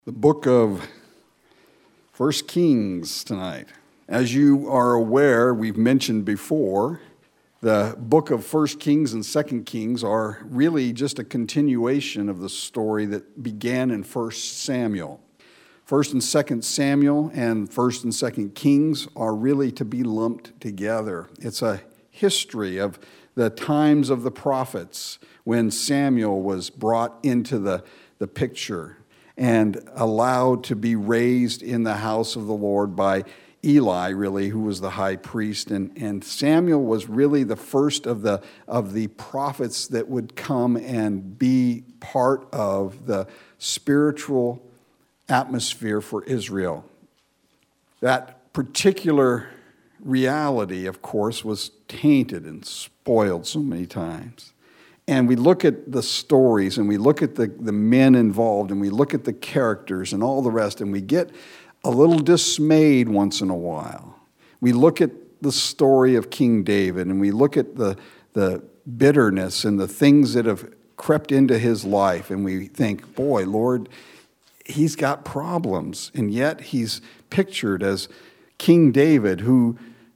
The book of 1 Kings tonight. As you are aware, we've mentioned before, the book of 1 Kings and 2 Kings are really just a continuation of the story that began in 1 Samuel. 1 and 2 Samuel and 1 and 2 Kings are really to be lumped together. It's a history of the times of the prophets when Samuel was brought into the picture and allowed to be raised in the house of the Lord by Eli, really, who was the high priest. And Samuel was really the first of the prophets that would come and be part of the spiritual atmosphere for Israel. That particular reality, of course, was tainted and spoiled so many times. And we look at the stories and we look at the men involved and we look at the characters and all the rest, and we get a little dismayed once in a while. We look at the story of King David and we look at the bitterness and the things that have crept into his life, and we think, boy, Lord, he's got problems. And yet he's pictured as King David, who,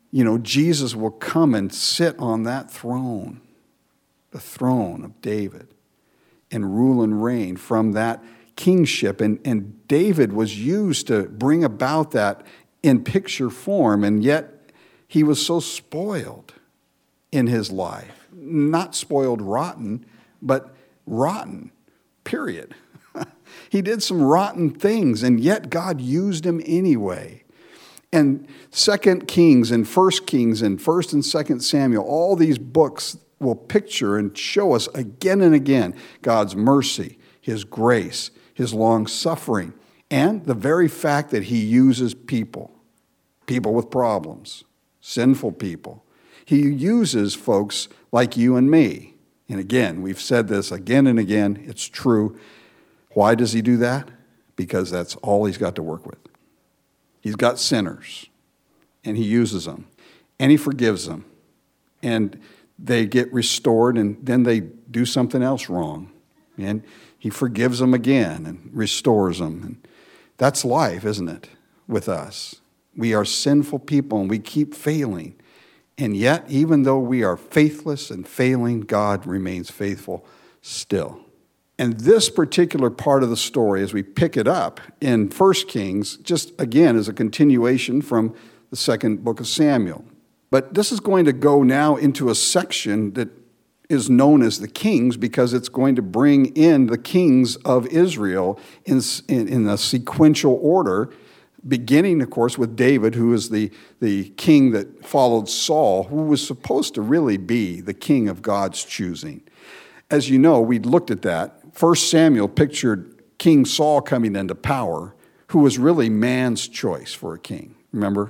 Jesus will come and sit on that throne. The throne of David, and rule and reign from that kingship. And David was used to bring about that in picture form, and yet he was so spoiled in his life. Not spoiled rotten, but rotten, period. He did some rotten things, and yet God used him anyway. And 2 Kings and 1 Kings and 1 and 2 Samuel, all these books will picture and show us again and again God's mercy, His grace, His long-suffering, and the very fact that He uses people with problems, sinful people. He uses folks like you and me. And again, we've said this again and again, it's true. Why does He do that? Because that's all He's got to work with. He's got sinners, and He uses them, and He forgives them, and they get restored, and then they do something else wrong. And He forgives them again and restores them. And that's life, isn't it, with us? We are sinful people, and we keep failing. And yet, even though we are faithless and failing, God remains faithful still. And this particular part of the story, as we pick it up in 1 Kings, just again is a continuation from the second book of Samuel. But this is going to go now into a section that is known as the Kings, because it's going to bring in the kings of Israel in a sequential order, beginning, of course, with David, who is the king that followed Saul, who was supposed to really be the king of God's choosing. As you know, we looked at that. 1 Samuel pictured King Saul coming into power, who was really man's choice for a king, remember?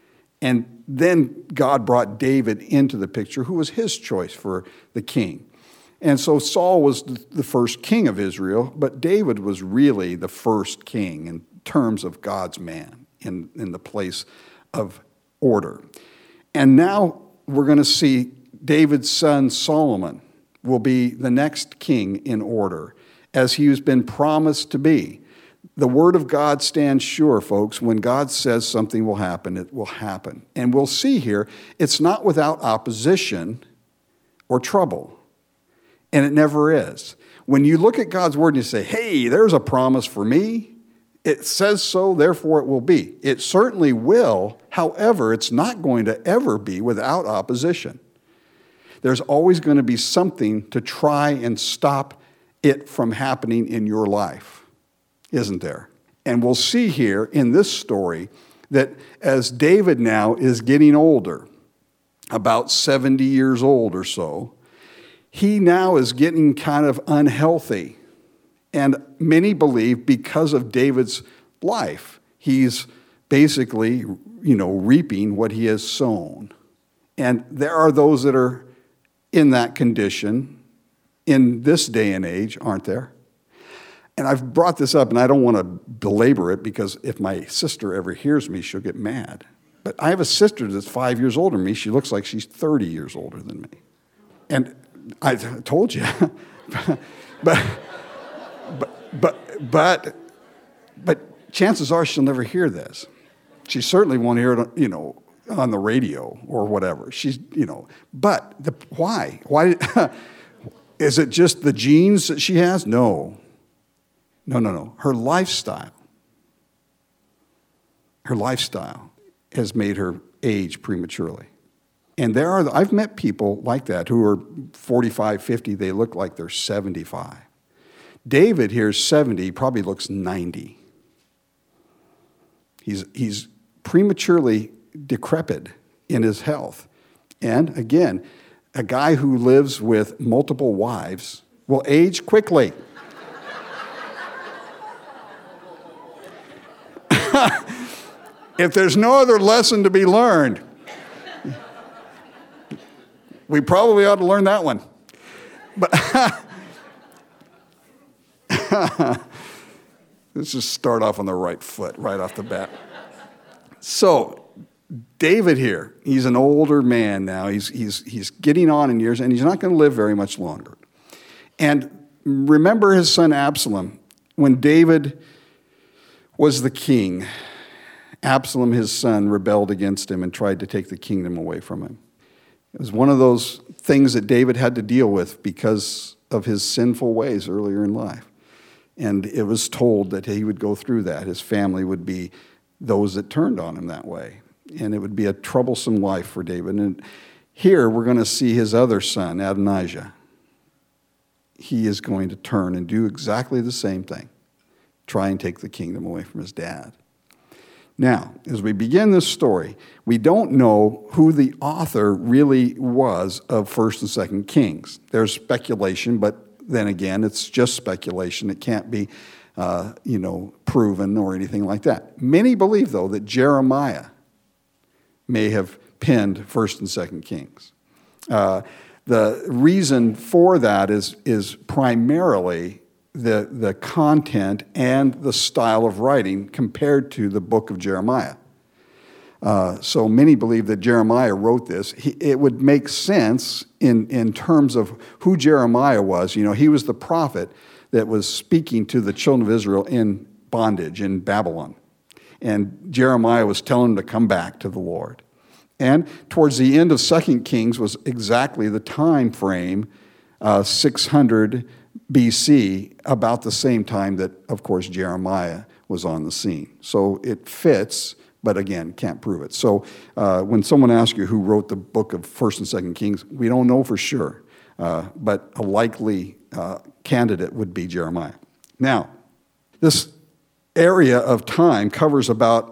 And then God brought David into the picture, who was His choice for the king. And so Saul was the first king of Israel, but David was really the first king in terms of God's man in the place of order. And now we're going to see David's son Solomon will be the next king in order, as he has been promised to be. The word of God stands sure, folks. When God says something will happen, it will happen. And we'll see here, it's not without opposition or trouble. And it never is. When you look at God's word and you say, hey, there's a promise for me, it says so, therefore it will be. It certainly will. However, it's not going to ever be without opposition. There's always going to be something to try and stop it from happening in your life, isn't there? And we'll see here in this story that as David now is getting older, about 70 years old or so, he now is getting kind of unhealthy. And many believe because of David's life, he's basically, reaping what he has sown. And there are those that are in that condition in this day and age, aren't there? And I've brought this up, and I don't want to belabor it, because if my sister ever hears me, she'll get mad. But I have a sister that's 5 years older than me. She looks like she's 30 years older than me. And I told you. but But chances are she'll never hear this. She certainly won't hear it, on the radio or whatever. But why? Why? Is it just the genes that she has? No. Her lifestyle has made her age prematurely. And I've met people like that who are 45, 50, they look like they're 75. David here is 70, probably looks 90. He's prematurely decrepit in his health. And again, a guy who lives with multiple wives will age quickly. If there's no other lesson to be learned, we probably ought to learn that one. But let's just start off on the right foot right off the bat. So David here, he's an older man now. He's getting on in years, and he's not going to live very much longer. And remember his son Absalom. When David was the king, Absalom, his son, rebelled against him and tried to take the kingdom away from him. It was one of those things that David had to deal with because of his sinful ways earlier in life. And it was told that he would go through that. His family would be those that turned on him that way. And it would be a troublesome life for David. And here we're going to see his other son, Adonijah. He is going to turn and do exactly the same thing. Try and take the kingdom away from his dad. Now, as we begin this story, we don't know who the author really was of 1st and 2nd Kings. There's speculation, but then again, it's just speculation. It can't be, proven or anything like that. Many believe, though, that Jeremiah may have penned 1st and 2nd Kings. The reason for that is primarily the content and the style of writing compared to the book of Jeremiah. So many believe that Jeremiah wrote this. It would make sense in terms of who Jeremiah was. He was the prophet that was speaking to the children of Israel in bondage in Babylon. And Jeremiah was telling them to come back to the Lord. And towards the end of 2 Kings was exactly the time frame, 600 BC, about the same time that, of course, Jeremiah was on the scene. So it fits, but again, can't prove it. So when someone asks you who wrote the book of 1st and 2nd Kings, we don't know for sure, but a likely candidate would be Jeremiah. Now, this area of time covers about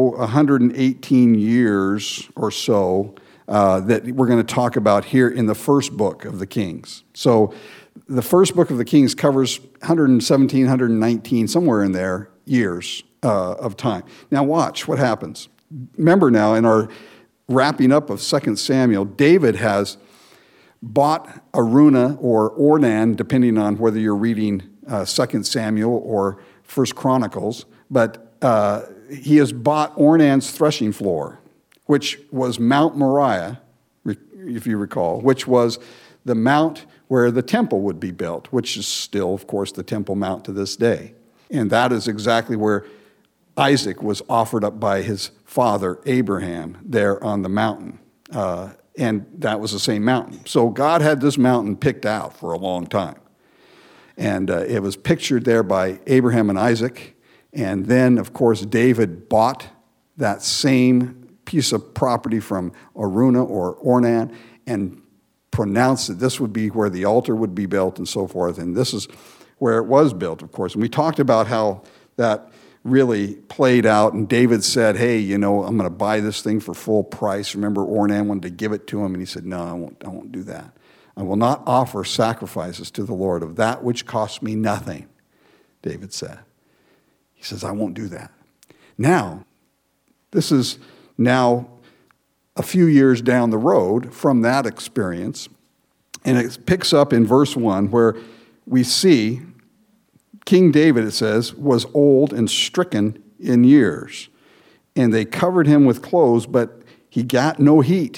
118 years or so that we're going to talk about here in the first book of the Kings. So the first book of the Kings covers 117, 119, somewhere in there, years of time. Now watch what happens. Remember now, in our wrapping up of 2 Samuel, David has bought Araunah or Ornan, depending on whether you're reading 2 Samuel or 1 Chronicles, but he has bought Ornan's threshing floor, which was Mount Moriah, if you recall, which was the mount where the temple would be built, which is still, of course, the Temple Mount to this day. And that is exactly where Isaac was offered up by his father, Abraham, there on the mountain. And that was the same mountain. So God had this mountain picked out for a long time. And it was pictured there by Abraham and Isaac. And then, of course, David bought that same piece of property from Araunah or Ornan and pronounced that this would be where the altar would be built and so forth. And this is where it was built, of course. And we talked about how that really played out. And David said, hey, I'm going to buy this thing for full price. Remember, Ornan wanted to give it to him. And he said, no, I won't do that. I will not offer sacrifices to the Lord of that which costs me nothing, David said. He says, I won't do that. Now, this is now a few years down the road from that experience, and it picks up in verse 1 where we see King David, it says, was old and stricken in years, and they covered him with clothes, but he got no heat.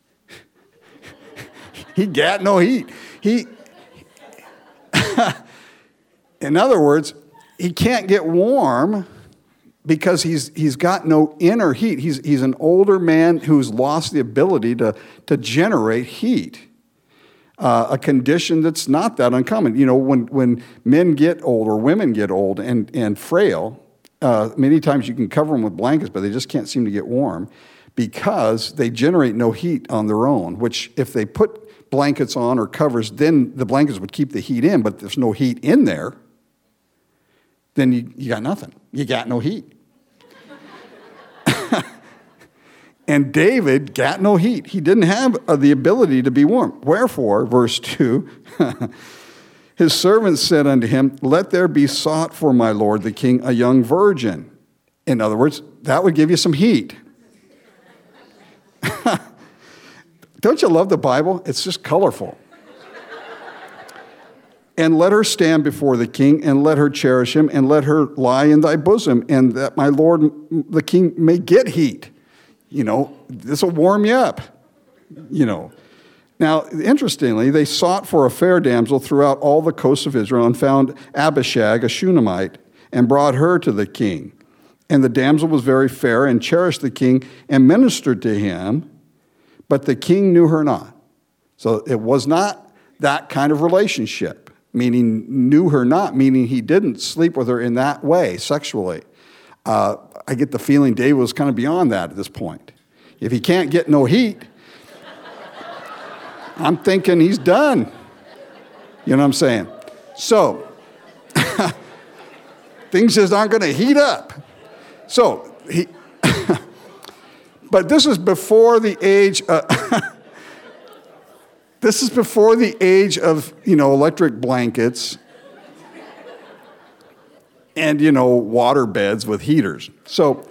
He got no heat. In other words, he can't get warm because he's got no inner heat. He's an older man who's lost the ability to generate heat. A condition that's not that uncommon. You know, when men get old or women get old and frail, many times you can cover them with blankets, but they just can't seem to get warm because they generate no heat on their own, which if they put blankets on or covers, then the blankets would keep the heat in, but if there's no heat in there, then you got nothing. You got no heat. And David got no heat. He didn't have the ability to be warm. Wherefore, verse 2, his servants said unto him, let there be sought for my lord the king a young virgin. In other words, that would give you some heat. Don't you love the Bible? It's just colorful. And let her stand before the king, and let her cherish him, and let her lie in thy bosom, and that my lord the king may get heat. You know, this will warm you up, you know. Now, interestingly, they sought for a fair damsel throughout all the coasts of Israel and found Abishag, a Shunammite, and brought her to the king. And the damsel was very fair and cherished the king and ministered to him, but the king knew her not. So it was not that kind of relationship, meaning knew her not, meaning he didn't sleep with her in that way sexually. I get the feeling David was kind of beyond that at this point. If he can't get no heat, I'm thinking he's done. You know what I'm saying? So, things just aren't going to heat up. So, but this is before the age this is before the age of, you know, electric blankets and, you know, water beds with heaters. So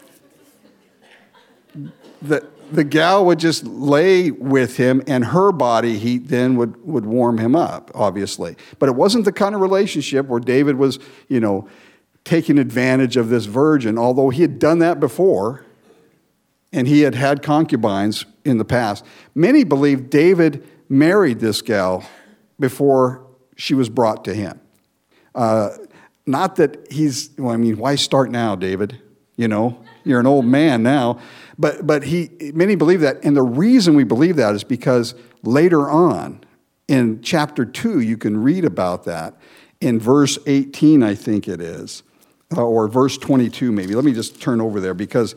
the gal would just lay with him, and her body heat then would warm him up, obviously. But it wasn't the kind of relationship where David was, you know, taking advantage of this virgin, although he had done that before, and he had had concubines in the past. Many believe David married this gal before she was brought to him. Not that why start now, David? You know, you're an old man now. But many believe that. And the reason we believe that is because later on in chapter 2, you can read about that in verse 18, I think it is, or verse 22 maybe. Let me just turn over there because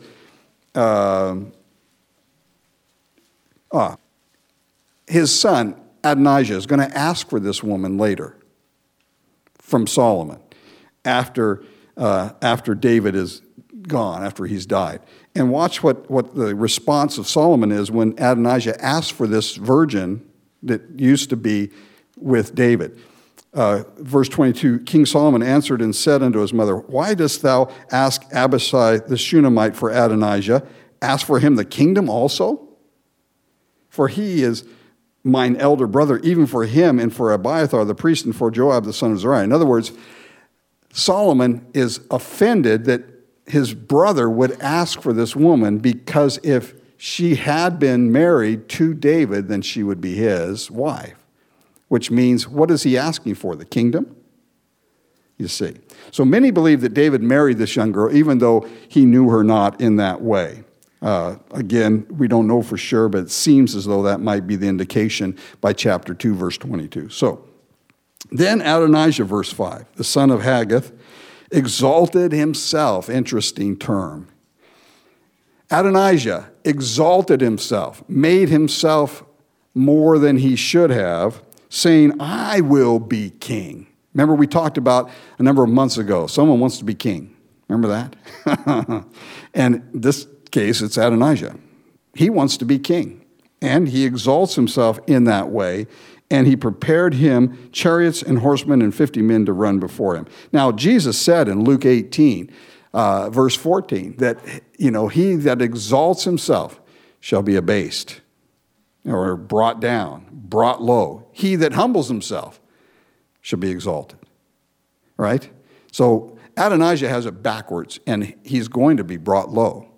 his son, Adonijah, is going to ask for this woman later from Solomon. After David is gone, after he's died. And watch what the response of Solomon is when Adonijah asks for this virgin that used to be with David. Verse 22, King Solomon answered and said unto his mother, why dost thou ask Abishai the Shunammite for Adonijah? Ask for him the kingdom also? For he is mine elder brother, even for him and for Abiathar the priest and for Joab the son of Zeruiah. In other words, Solomon is offended that his brother would ask for this woman because if she had been married to David, then she would be his wife. Which means, what is he asking for? The kingdom? You see. So many believe that David married this young girl, even though he knew her not in that way. Again, we don't know for sure, but it seems as though that might be the indication by chapter 2, verse 22. So, then Adonijah, verse 5, the son of Haggith, exalted himself. Interesting term. Adonijah exalted himself, made himself more than he should have, saying, I will be king. Remember we talked about a number of months ago, someone wants to be king. Remember that? And in this case, it's Adonijah. He wants to be king, and he exalts himself in that way. And he prepared him chariots and horsemen and 50 men to run before him. Now, Jesus said in Luke 18, verse 14, that, you know, he that exalts himself shall be abased or brought down, brought low. He that humbles himself shall be exalted. Right? So Adonijah has it backwards, and he's going to be brought low.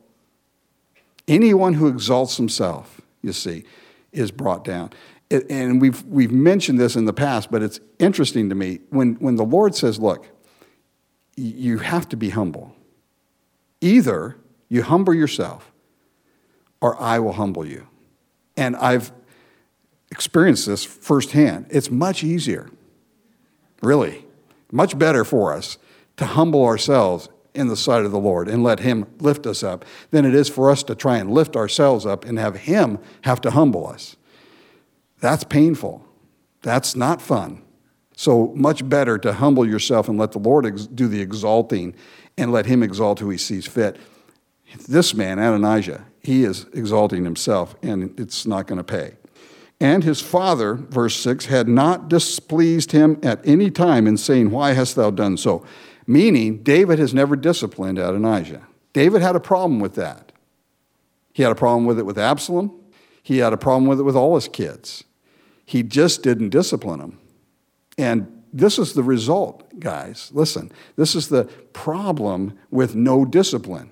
Anyone who exalts himself, you see, is brought down. And we've mentioned this in the past, but it's interesting to me. When the Lord says, look, you have to be humble. Either you humble yourself or I will humble you. And I've experienced this firsthand. It's much easier, really, much better for us to humble ourselves in the sight of the Lord and let him lift us up than it is for us to try and lift ourselves up and have him have to humble us. That's painful. That's not fun. So much better to humble yourself and let the Lord do the exalting and let him exalt who he sees fit. This man, Adonijah, he is exalting himself, and it's not going to pay. And his father, verse 6, had not displeased him at any time in saying, why hast thou done so? Meaning, David has never disciplined Adonijah. David had a problem with that. He had a problem with it with Absalom. He had a problem with it with all his kids. He just didn't discipline them. And this is the result, guys. Listen, this is the problem with no discipline.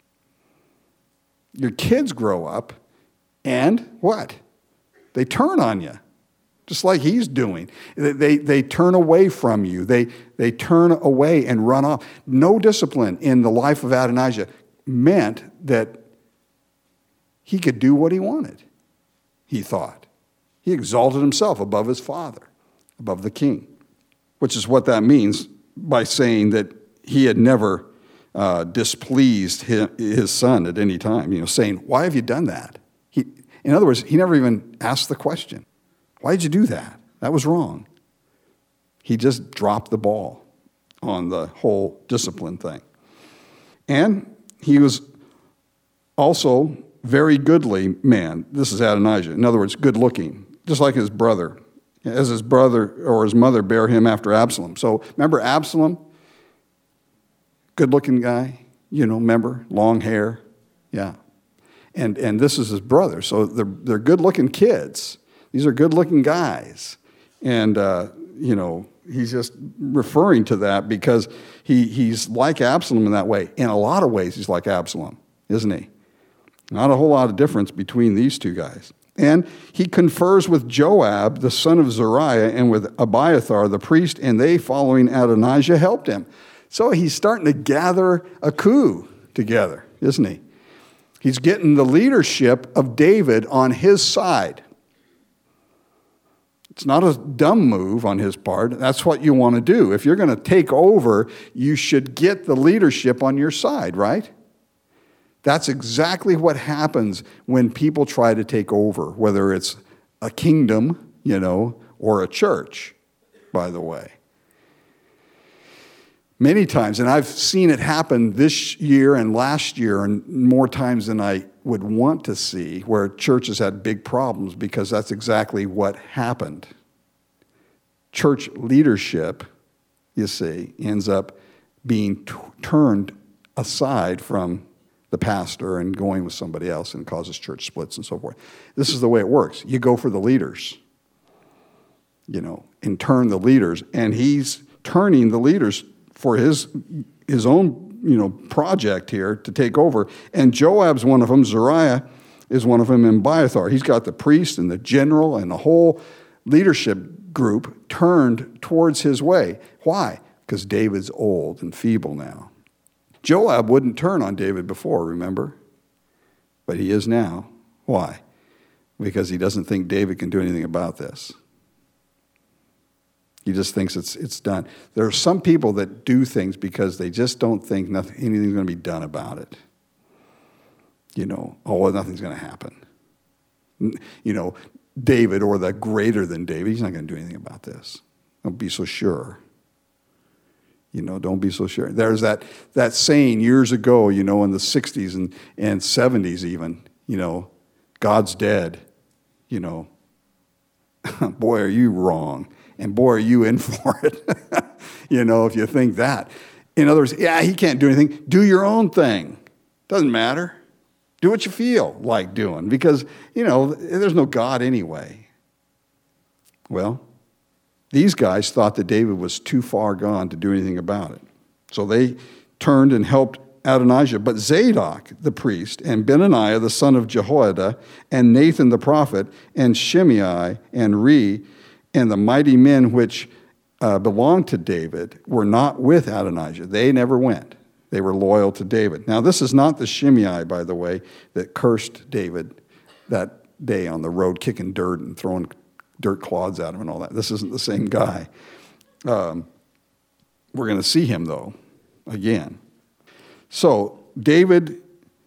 Your kids grow up and what? They turn on you, just like he's doing. They turn away from you. They turn away and run off. No discipline in the life of Adonijah meant that he could do what he wanted, he thought. He exalted himself above his father, above the king, which is what that means by saying that he had never displeased his son at any time, saying, why have you done that? In other words, he never even asked the question, why did you do that? That was wrong. He just dropped the ball on the whole discipline thing. And he was also very goodly man. This is Adonijah. In other words, good looking, just like his brother, as his brother or his mother bare him after Absalom. So remember Absalom? Good looking guy, remember? Long hair. Yeah. And this is his brother. So they're good looking kids. These are good looking guys. And, he's just referring to that because he's like Absalom in that way. In a lot of ways, he's like Absalom, isn't he? Not a whole lot of difference between these two guys. And he confers with Joab, the son of Zeruiah, and with Abiathar, the priest, and they, following Adonijah, helped him. So he's starting to gather a coup together, isn't he? He's getting the leadership of David on his side. It's not a dumb move on his part. That's what you want to do. If you're going to take over, you should get the leadership on your side, right? That's exactly what happens when people try to take over, whether it's a kingdom, or a church, by the way. Many times, and I've seen it happen this year and last year and more times than I would want to see, where churches had big problems because that's exactly what happened. Church leadership, you see, ends up being turned aside from the pastor and going with somebody else, and causes church splits and so forth. This is the way it works. You go for the leaders, and turn the leaders, and he's turning the leaders for his own, project here to take over. And Joab's one of them. Zeruiah is one of them. And Abiathar. He's got the priest and the general and the whole leadership group turned towards his way. Why? Because David's old and feeble now. Joab wouldn't turn on David before, remember? But he is now. Why? Because he doesn't think David can do anything about this. He just thinks it's done. There are some people that do things because they just don't think anything's going to be done about it. Nothing's going to happen. David, or the greater than David, he's not going to do anything about this. Don't be so sure. Don't be so sure. There's that saying years ago, in the 60s and 70s even, God's dead. Boy, are you wrong. And boy, are you in for it, if you think that. In other words, he can't do anything. Do your own thing. Doesn't matter. Do what you feel like doing because, there's no God anyway. Well, these guys thought that David was too far gone to do anything about it. So they turned and helped Adonijah. But Zadok, the priest, and Benaiah, the son of Jehoiada, and Nathan the prophet, and Shimei, and Rei, and the mighty men which belonged to David were not with Adonijah. They never went. They were loyal to David. Now, this is not the Shimei, by the way, that cursed David that day on the road, kicking dirt and throwing dirt clods at him and all that. This isn't the same guy. We're going to see him, though, again. So, David,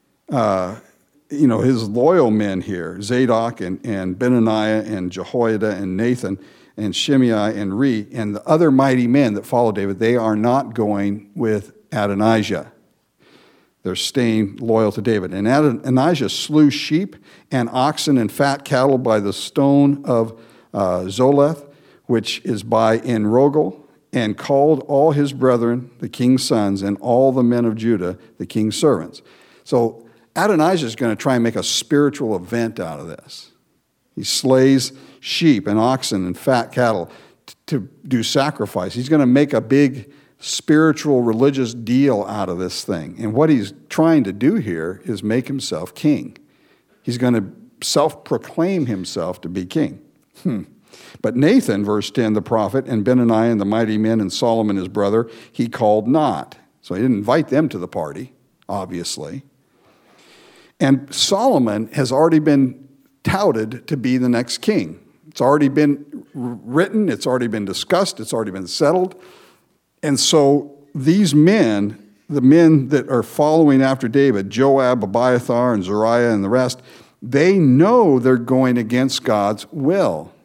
his loyal men here, Zadok and Benaniah and Jehoiada and Nathan and Shimei and Rei and the other mighty men that followed David, they are not going with Adonijah. They're staying loyal to David. And Adonijah slew sheep and oxen and fat cattle by the stone of Zoleth, which is by En-rogel, and called all his brethren, the king's sons, and all the men of Judah, the king's servants. So Adonijah is going to try and make a spiritual event out of this. He slays sheep and oxen and fat cattle to do sacrifice. He's going to make a big spiritual, religious deal out of this thing. And what he's trying to do here is make himself king. He's going to self-proclaim himself to be king. But Nathan, verse 10, the prophet, and Benaniah and the mighty men, and Solomon his brother, he called not. So he didn't invite them to the party, obviously. And Solomon has already been touted to be the next king. It's already been written, it's already been discussed, it's already been settled. And so these men, the men that are following after David, Joab, Abiathar, and Zariah, and the rest, they know they're going against God's will,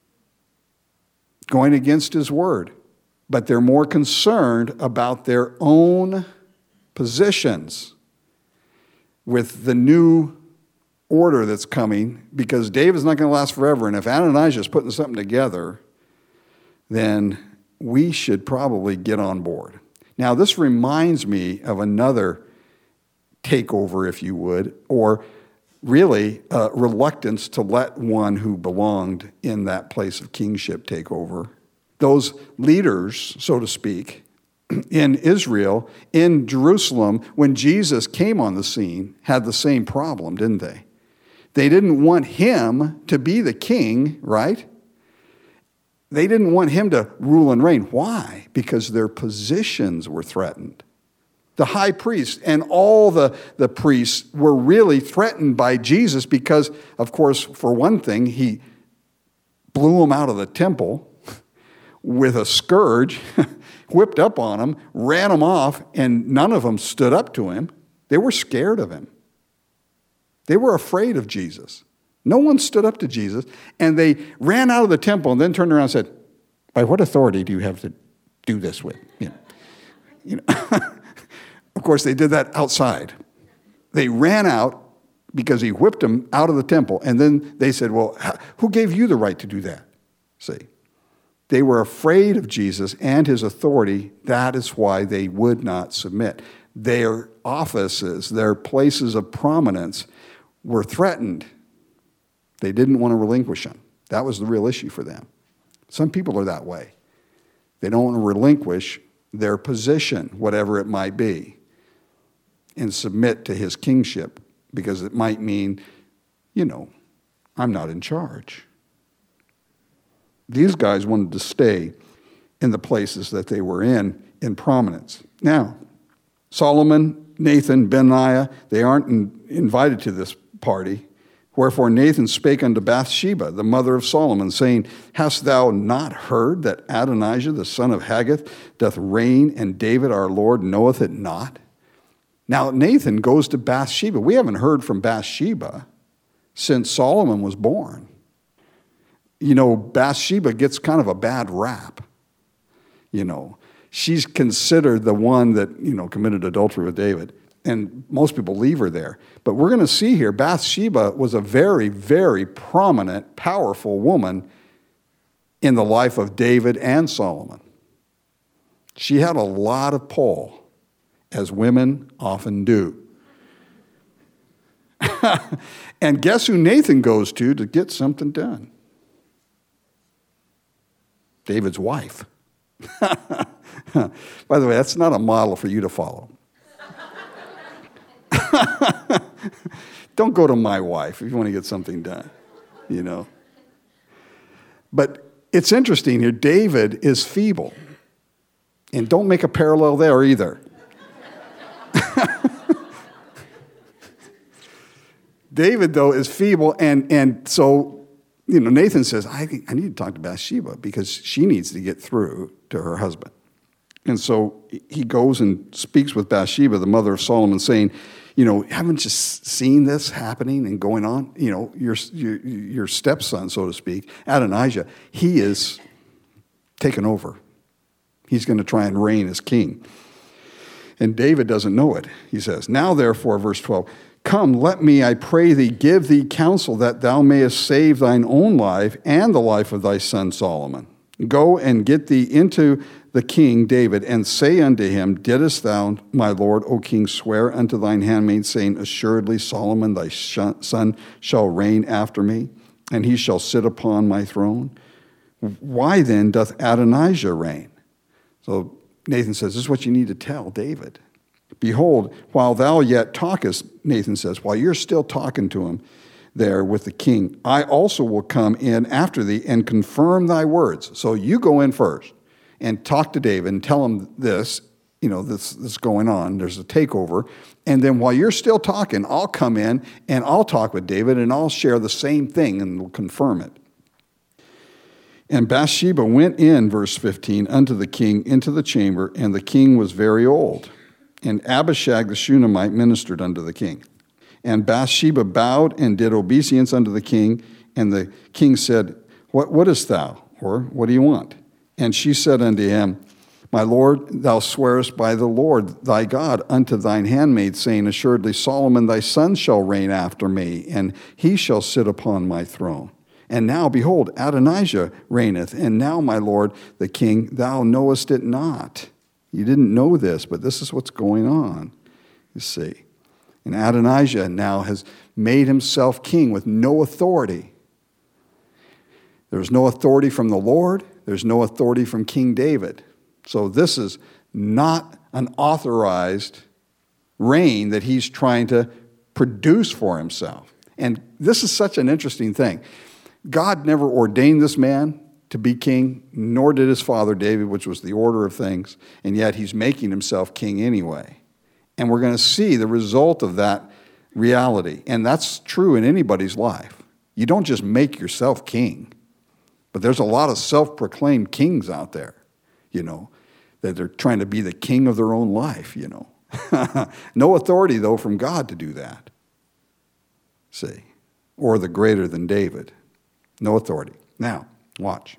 going against his word. But they're more concerned about their own positions with the new order that's coming, because David's not going to last forever. And if Adonijah is putting something together, then we should probably get on board. Now, this reminds me of another takeover, if you would, or really reluctance to let one who belonged in that place of kingship take over. Those leaders, so to speak, in Israel, in Jerusalem, when Jesus came on the scene, had the same problem, didn't they? They didn't want him to be the king, right? They didn't want him to rule and reign. Why? Because their positions were threatened. The high priest and all the priests were really threatened by Jesus because, of course, for one thing, he blew them out of the temple with a scourge, whipped up on them, ran them off, and none of them stood up to him. They were scared of him. They were afraid of Jesus. No one stood up to Jesus, and they ran out of the temple and then turned around and said, "By what authority do you have to do this with?" Of course, they did that outside. They ran out because he whipped them out of the temple, and then they said, "Well, who gave you the right to do that?" See, they were afraid of Jesus and his authority. That is why they would not submit. Their offices, their places of prominence were threatened. They didn't want to relinquish them. That was the real issue for them. Some people are that way. They don't want to relinquish their position, whatever it might be, and submit to his kingship, because it might mean, I'm not in charge. These guys wanted to stay in the places that they were in prominence. Now, Solomon, Nathan, Benaiah, they aren't invited to this party. Wherefore Nathan spake unto Bathsheba, the mother of Solomon, saying, Hast thou not heard that Adonijah, the son of Haggith, doth reign, and David our Lord knoweth it not? Now Nathan goes to Bathsheba. We haven't heard from Bathsheba since Solomon was born. Bathsheba gets kind of a bad rap. She's considered the one that, committed adultery with David. And most people leave her there. But we're going to see here, Bathsheba was a very, very prominent, powerful woman in the life of David and Solomon. She had a lot of pull, as women often do. And guess who Nathan goes to get something done? David's wife. By the way, that's not a model for you to follow. Don't go to my wife if you want to get something done, But it's interesting here. David is feeble. And don't make a parallel there either. David, though, is feeble, and so, Nathan says, I need to talk to Bathsheba because she needs to get through to her husband. And so he goes and speaks with Bathsheba, the mother of Solomon, saying, haven't you seen this happening and going on? Your stepson, so to speak, Adonijah, he is taken over. He's going to try and reign as king. And David doesn't know it. He says, now therefore, verse 12, come, let me, I pray thee, give thee counsel that thou mayest save thine own life and the life of thy son Solomon. Go and get thee into the king David, and say unto him, didst thou, my lord, O king, swear unto thine handmaid, saying, assuredly Solomon thy son shall reign after me, and he shall sit upon my throne? Why then doth Adonijah reign? So Nathan says, this is what you need to tell David. Behold, while thou yet talkest, Nathan says, while you're still talking to him there with the king, I also will come in after thee and confirm thy words. So you go in first and talk to David and tell him this, this is going on. There's a takeover. And then while you're still talking, I'll come in and I'll talk with David and I'll share the same thing and we'll confirm it. And Bathsheba went in, verse 15, unto the king into the chamber, and the king was very old. And Abishag the Shunammite ministered unto the king. And Bathsheba bowed and did obeisance unto the king. And the king said, What wouldest thou? Or what do you want? And she said unto him, My lord, thou swearest by the Lord thy God unto thine handmaid, saying, assuredly Solomon thy son shall reign after me, and he shall sit upon my throne. And now, behold, Adonijah reigneth, and now, my lord the king, thou knowest it not. You didn't know this, but this is what's going on, you see. And Adonijah now has made himself king with no authority. There's no authority from the Lord. There's no authority from King David. So this is not an authorized reign that he's trying to produce for himself. And this is such an interesting thing. God never ordained this man to be king, nor did his father David, which was the order of things, and yet he's making himself king anyway. And we're going to see the result of that reality. And that's true in anybody's life. You don't just make yourself king, but there's a lot of self-proclaimed kings out there, that they're trying to be the king of their own life, No authority, though, from God to do that. See? Or the greater than David. No authority. Now, watch.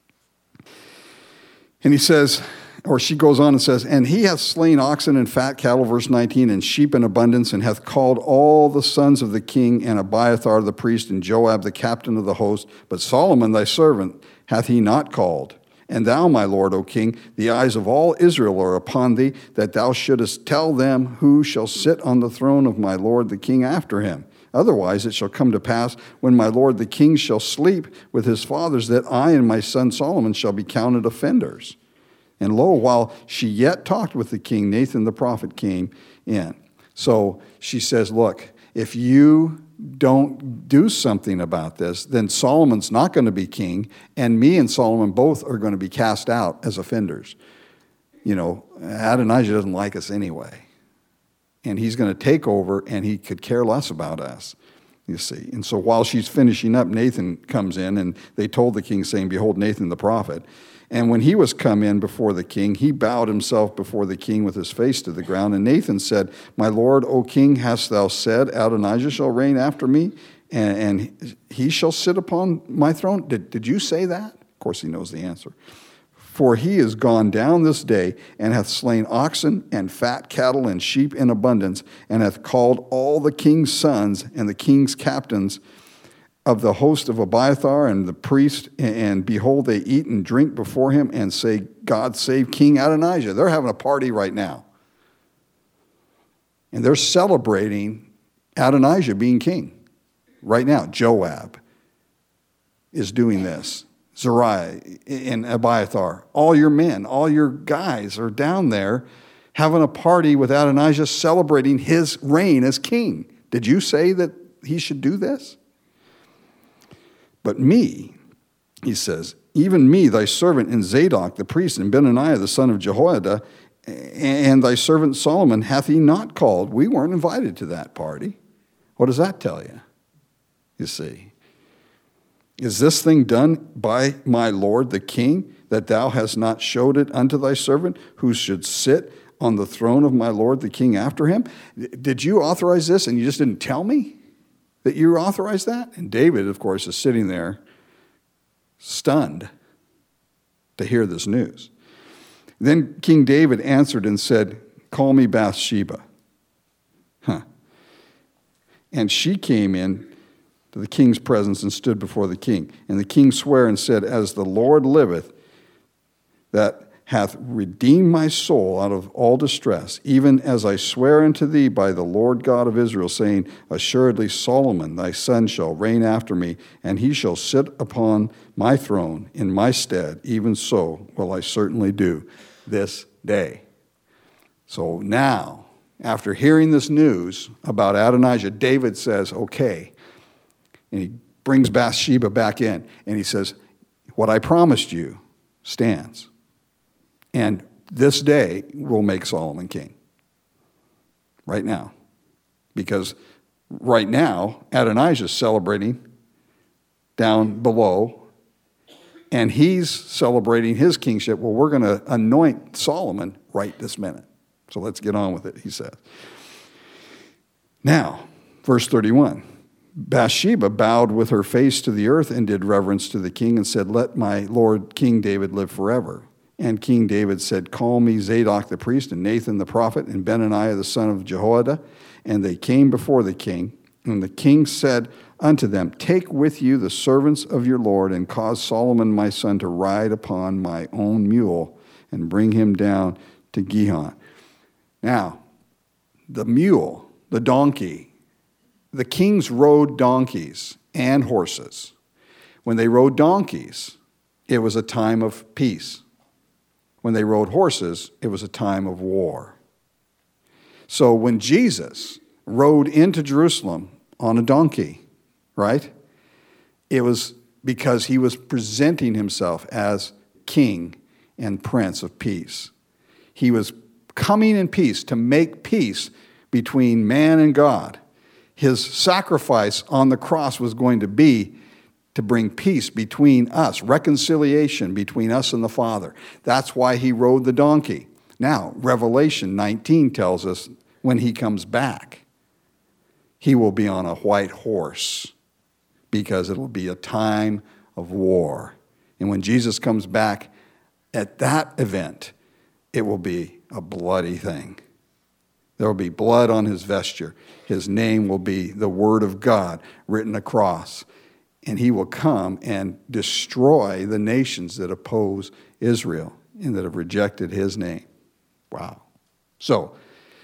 And he says, or she goes on and says, and he hath slain oxen and fat cattle, verse 19, and sheep in abundance, and hath called all the sons of the king, and Abiathar the priest, and Joab the captain of the host. But Solomon thy servant hath he not called. And thou, my lord, O king, the eyes of all Israel are upon thee, that thou shouldest tell them who shall sit on the throne of my lord the king after him. Otherwise it shall come to pass, when my lord the king shall sleep with his fathers, that I and my son Solomon shall be counted offenders. And lo, while she yet talked with the king, Nathan the prophet came in. So she says, look, if you don't do something about this, then Solomon's not going to be king, and me and Solomon both are going to be cast out as offenders. Adonijah doesn't like us anyway. And he's going to take over, and he could care less about us, you see. And so while she's finishing up, Nathan comes in, and they told the king, saying, behold, Nathan the prophet. And when he was come in before the king, he bowed himself before the king with his face to the ground. And Nathan said, my lord, O king, hast thou said, Adonijah shall reign after me, and he shall sit upon my throne? Did you say that? Of course he knows the answer. For he is gone down this day, and hath slain oxen and fat cattle and sheep in abundance, and hath called all the king's sons and the king's captains of the host of Abiathar and the priest, and behold, they eat and drink before him, and say, God save King Adonijah. They're having a party right now. And they're celebrating Adonijah being king right now. Joab is doing this. Zariah and Abiathar, all your men, all your guys are down there having a party with Adonijah, celebrating his reign as king. Did you say that he should do this? But me, he says, even me, thy servant, and Zadok the priest, and Benaniah the son of Jehoiada, and thy servant Solomon hath he not called. We weren't invited to that party. What does that tell you? You see. Is this thing done by my lord the king, that thou hast not showed it unto thy servant, who should sit on the throne of my lord the king after him? Did you authorize this and you just didn't tell me that you authorized that? And David, of course, is sitting there stunned to hear this news. Then King David answered and said, call me Bathsheba. And she came in to the king's presence and stood before the king. And the king sware and said, as the Lord liveth, that hath redeemed my soul out of all distress, even as I swear unto thee by the Lord God of Israel, saying, assuredly Solomon thy son shall reign after me, and he shall sit upon my throne in my stead, even so will I certainly do this day. So now, after hearing this news about Adonijah, David says, okay, and he brings Bathsheba back in, and he says, what I promised you stands. And this day will make Solomon king. Right now. Because right now, Adonijah is celebrating down below, and he's celebrating his kingship. Well, we're going to anoint Solomon right this minute. So let's get on with it, he says. Now, verse 31. Bathsheba bowed with her face to the earth and did reverence to the king and said, let my lord King David live forever. And King David said, call me Zadok the priest and Nathan the prophet and Benaniah the son of Jehoiada. And they came before the king. And the king said unto them, take with you the servants of your Lord and cause Solomon my son to ride upon my own mule and bring him down to Gihon. Now, the mule, the donkey, the kings rode donkeys and horses. When they rode donkeys, it was a time of peace. When they rode horses, it was a time of war. So when Jesus rode into Jerusalem on a donkey, right, it was because he was presenting himself as king and prince of peace. He was coming in peace to make peace between man and God. His sacrifice on the cross was going to be to bring peace between us, reconciliation between us and the Father. That's why he rode the donkey. Now, Revelation 19 tells us when he comes back, he will be on a white horse because it will be a time of war. And when Jesus comes back at that event, it will be a bloody thing. There will be blood on his vesture. His name will be the Word of God written across. And he will come and destroy the nations that oppose Israel and that have rejected his name. Wow. So,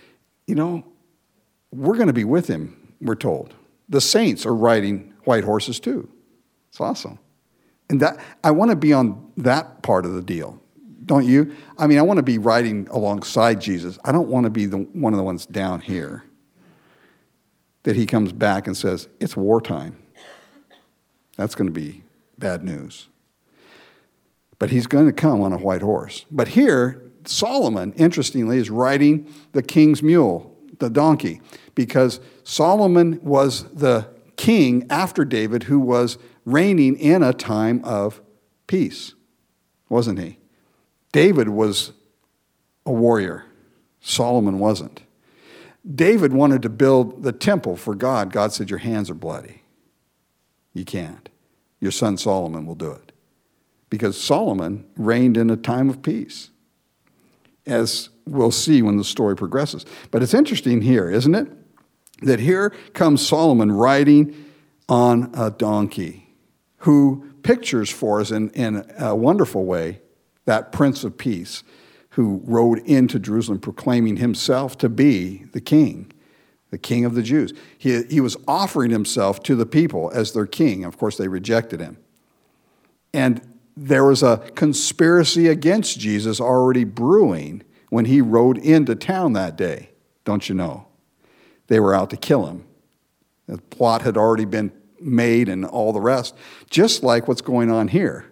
we're going to be with him, we're told. The saints are riding white horses too. It's awesome. And that I want to be on that part of the deal. Don't you? I want to be riding alongside Jesus. I don't want to be one of the ones down here that he comes back and says, it's wartime. That's going to be bad news. But he's going to come on a white horse. But here, Solomon, interestingly, is riding the king's mule, the donkey, because Solomon was the king after David who was reigning in a time of peace, wasn't he? David was a warrior. Solomon wasn't. David wanted to build the temple for God. God said, your hands are bloody. You can't. Your son Solomon will do it. Because Solomon reigned in a time of peace, as we'll see when the story progresses. But it's interesting here, isn't it? That here comes Solomon riding on a donkey, who pictures for us in a wonderful way that Prince of Peace who rode into Jerusalem proclaiming himself to be the king of the Jews. He was offering himself to the people as their king. Of course, they rejected him. And there was a conspiracy against Jesus already brewing when he rode into town that day, don't you know? They were out to kill him. The plot had already been made and all the rest, just like what's going on here.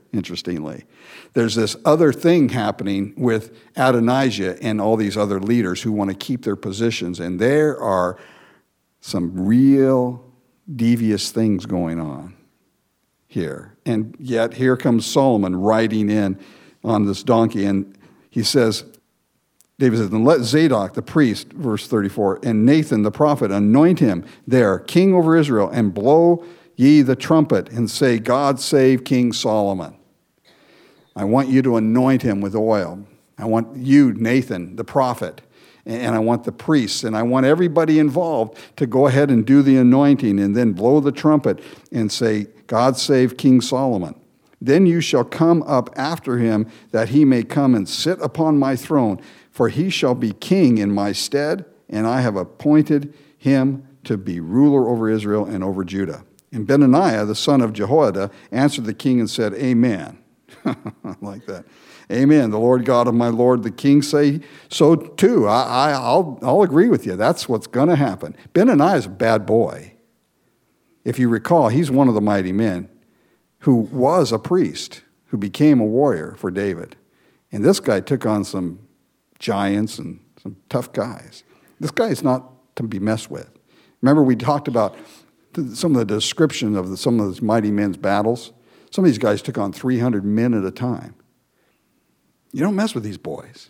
interestingly. There's this other thing happening with Adonijah and all these other leaders who want to keep their positions, and there are some real devious things going on here. And yet here comes Solomon riding in on this donkey, and he says, David says, "And let Zadok the priest," verse 34, "and Nathan the prophet anoint him there, king over Israel, and blow ye the trumpet, and say, God save King Solomon." I want you to anoint him with oil. I want you, Nathan, the prophet, and I want the priests, and I want everybody involved to go ahead and do the anointing, and then blow the trumpet and say, God save King Solomon. Then you shall come up after him, that he may come and sit upon my throne, for he shall be king in my stead, and I have appointed him to be ruler over Israel and over Judah. And Benaiah, the son of Jehoiada, answered the king and said, Amen. I like that. Amen. The Lord God of my Lord, the king, say so too. I'll agree with you. That's what's going to happen. Benaiah is a bad boy. If you recall, he's one of the mighty men who was a priest, who became a warrior for David. And this guy took on some giants and some tough guys. This guy is not to be messed with. Remember, we talked about some of the description of some of those mighty men's battles. Some of these guys took on 300 men at a time. You don't mess with these boys.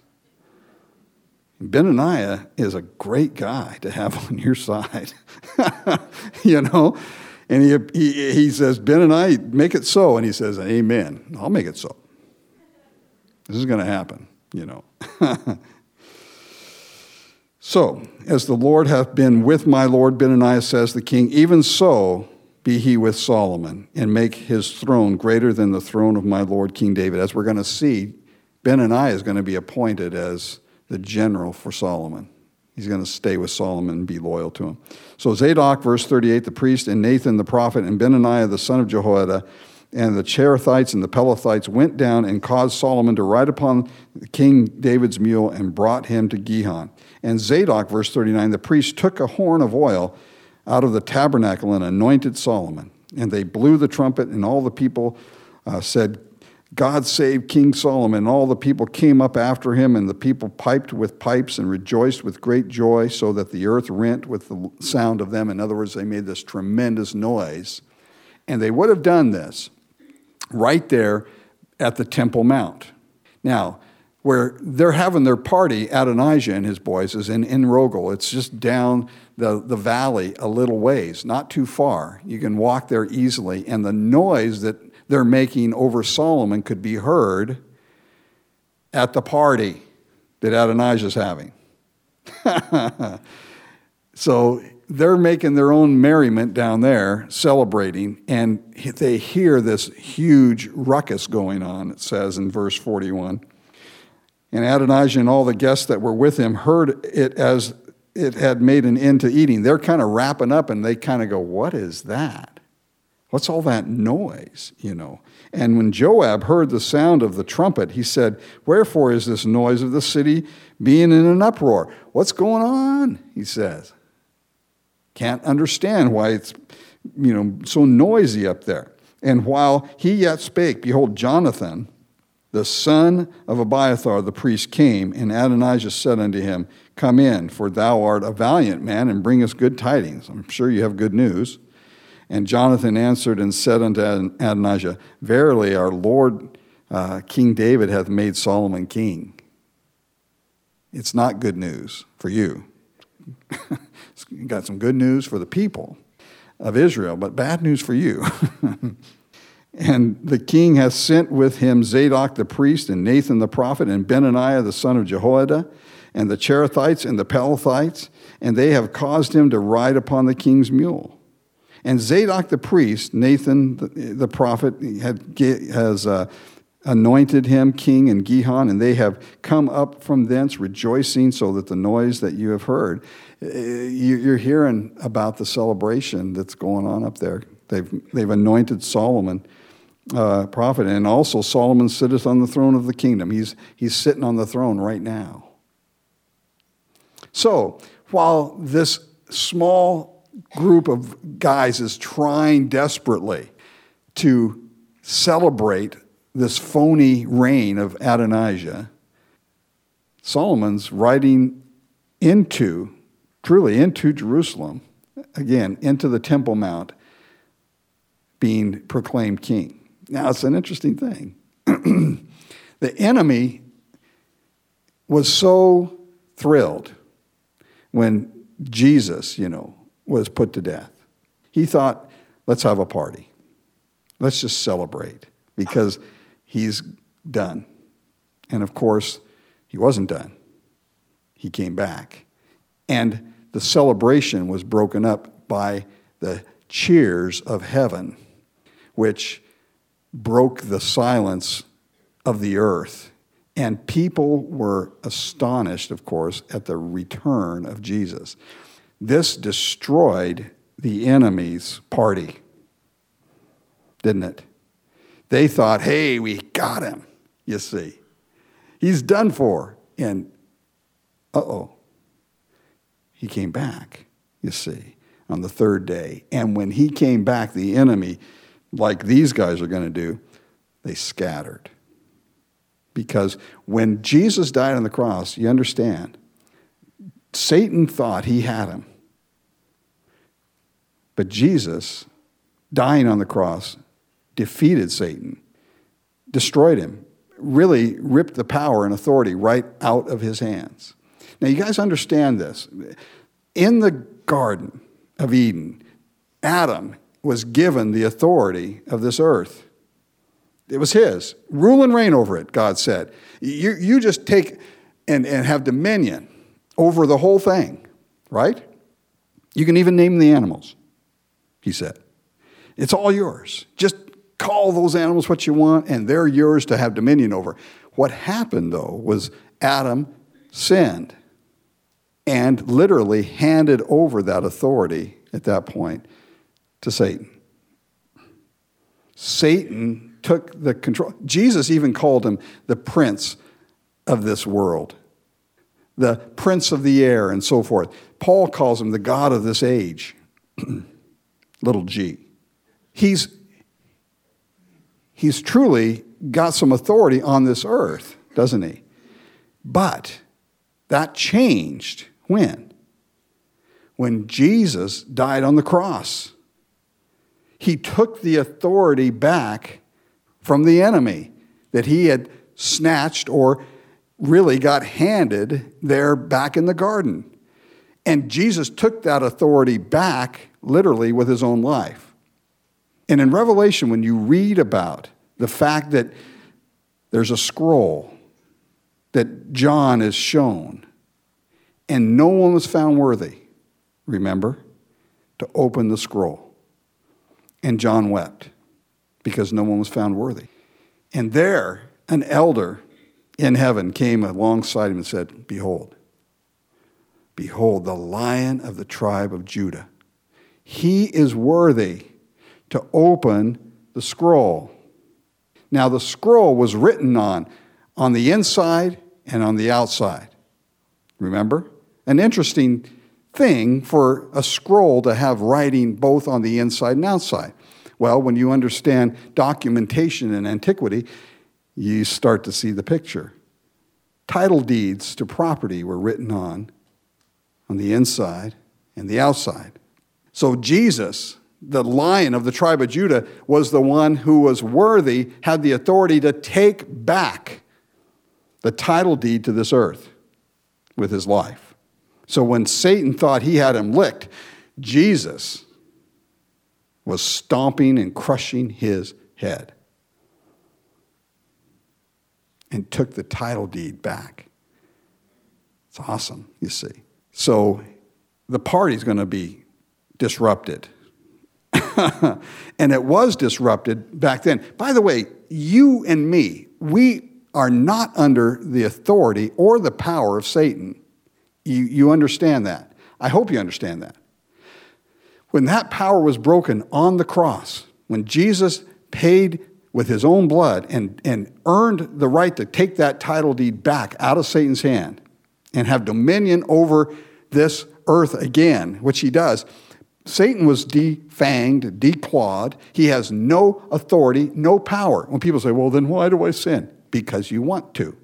Benaiah is a great guy to have on your side. You know? And he says, Benaiah, make it so. And he says, Amen. I'll make it so. This is going to happen, you know. So, as the Lord hath been with my Lord Benaiah, says the king, even so be he with Solomon, and make his throne greater than the throne of my Lord King David. As we're going to see, Benaiah is going to be appointed as the general for Solomon. He's going to stay with Solomon and be loyal to him. So Zadok, verse 38, the priest, and Nathan the prophet, and Benaiah the son of Jehoiada, and the Cherethites and the Pelethites went down and caused Solomon to ride upon King David's mule and brought him to Gihon. And Zadok, verse 39, the priest took a horn of oil out of the tabernacle and anointed Solomon. And they blew the trumpet, and all the people said, God save King Solomon. And all the people came up after him, and the people piped with pipes and rejoiced with great joy, so that the earth rent with the sound of them. In other words, they made this tremendous noise. And they would have done this right there at the Temple Mount. Now, where they're having their party, Adonijah and his boys, is in Rogel. It's just down the valley a little ways, not too far. You can walk there easily, and the noise that they're making over Solomon could be heard at the party that Adonijah's having. So they're making their own merriment down there, celebrating, and they hear this huge ruckus going on, it says in verse 41. And Adonijah and all the guests that were with him heard it as it had made an end to eating. They're kind of wrapping up, and they kind of go, what is that? What's all that noise, you know? And when Joab heard the sound of the trumpet, he said, wherefore is this noise of the city being in an uproar? What's going on? He says. Can't understand why it's, so noisy up there. And while he yet spake, behold, Jonathan, the son of Abiathar the priest, came, and Adonijah said unto him, come in, for thou art a valiant man, and bring us good tidings. I'm sure you have good news. And Jonathan answered and said unto Adonijah, verily our Lord King David hath made Solomon king. It's not good news for you. It's got some good news for the people of Israel, but bad news for you. And the king hath sent with him Zadok the priest, and Nathan the prophet, and Benaiah the son of Jehoiada, and the Cherethites and the Pelethites, and they have caused him to ride upon the king's mule. And Zadok the priest, Nathan the prophet, has anointed him king in Gihon, and they have come up from thence rejoicing, so that the noise that you have heard. You're hearing about the celebration that's going on up there. They've anointed Solomon prophet, and also Solomon sitteth on the throne of the kingdom. He's sitting on the throne right now. So while this small group of guys is trying desperately to celebrate this phony reign of Adonijah, Solomon's riding truly into Jerusalem, again, into the Temple Mount, being proclaimed king. Now, it's an interesting thing. The enemy was so thrilled when Jesus, was put to death. He thought, let's have a party. Let's just celebrate because he's done. And of course, he wasn't done. He came back. And the celebration was broken up by the cheers of heaven, which broke the silence of the earth. And people were astonished, of course, at the return of Jesus. This destroyed the enemy's party, didn't it? They thought, hey, we got him, you see. He's done for. And, he came back, you see, on the third day. And when he came back, the enemy, like these guys are going to do, they scattered. Because when Jesus died on the cross, you understand, Satan thought he had him. But Jesus, dying on the cross, defeated Satan, destroyed him, really ripped the power and authority right out of his hands. Now, you guys understand this. In the Garden of Eden, Adam was given the authority of this earth. It was his. Rule and reign over it, God said. You just take and have dominion over the whole thing, right? You can even name the animals, he said. It's all yours. Just call those animals what you want, and they're yours to have dominion over. What happened, though, was Adam sinned and literally handed over that authority at that point to Satan. Satan took the control. Jesus even called him the prince of this world, the prince of the air, and so forth. Paul calls him the god of this age, little g. He's truly got some authority on this earth, doesn't he? But that changed when? When Jesus died on the cross. He took the authority back from the enemy that he had snatched or really got handed there back in the garden. And Jesus took that authority back literally with his own life. And in Revelation, when you read about the fact that there's a scroll that John is shown, and no one was found worthy, remember, to open the scroll. And John wept because no one was found worthy. And there, an elder in heaven came alongside him and said, behold, the Lion of the tribe of Judah. He is worthy to open the scroll. Now, the scroll was written on the inside and on the outside. Remember? An interesting thing for a scroll to have writing both on the inside and outside. Well, when you understand documentation in antiquity, you start to see the picture. Title deeds to property were written on the inside and the outside. So Jesus, the Lion of the tribe of Judah, was the one who was worthy, had the authority to take back the title deed to this earth with his life. So when Satan thought he had him licked, Jesus was stomping and crushing his head and took the title deed back. It's awesome, you see. So the party's going to be disrupted. And it was disrupted back then. By the way, you and me, we are not under the authority or the power of Satan. You understand that. I hope you understand that. When that power was broken on the cross, when Jesus paid with his own blood and earned the right to take that title deed back out of Satan's hand and have dominion over this earth again, which he does, Satan was defanged, declawed. He has no authority, no power. When people say, well, then why do I sin? Because you want to.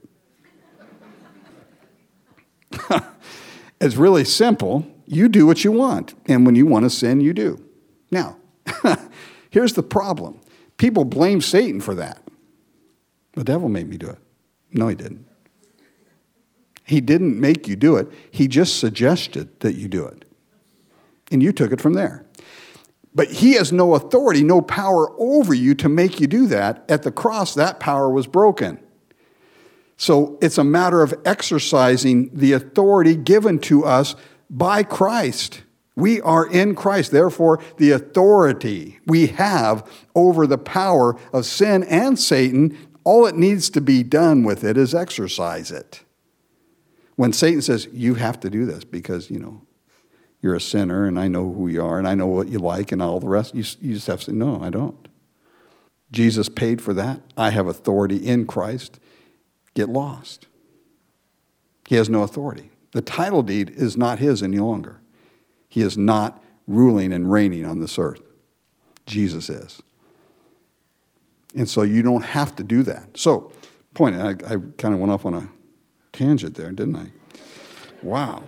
It's really simple. You do what you want. And when you want to sin, you do. Now, here's the problem. People blame Satan for that. The devil made me do it. No, he didn't. He didn't make you do it. He just suggested that you do it. And you took it from there. But he has no authority, no power over you to make you do that. At the cross, that power was broken. So it's a matter of exercising the authority given to us by Christ. We are in Christ. Therefore, the authority we have over the power of sin and Satan, all it needs to be done with it is exercise it. When Satan says, you have to do this because, you're a sinner and I know who you are and I know what you like and all the rest, you just have to say, no, I don't. Jesus paid for that. I have authority in Christ. Get lost. He has no authority. The title deed is not his any longer. He is not ruling and reigning on this earth. Jesus is. And so you don't have to do that. So, I kind of went off on a tangent there, didn't I? Wow.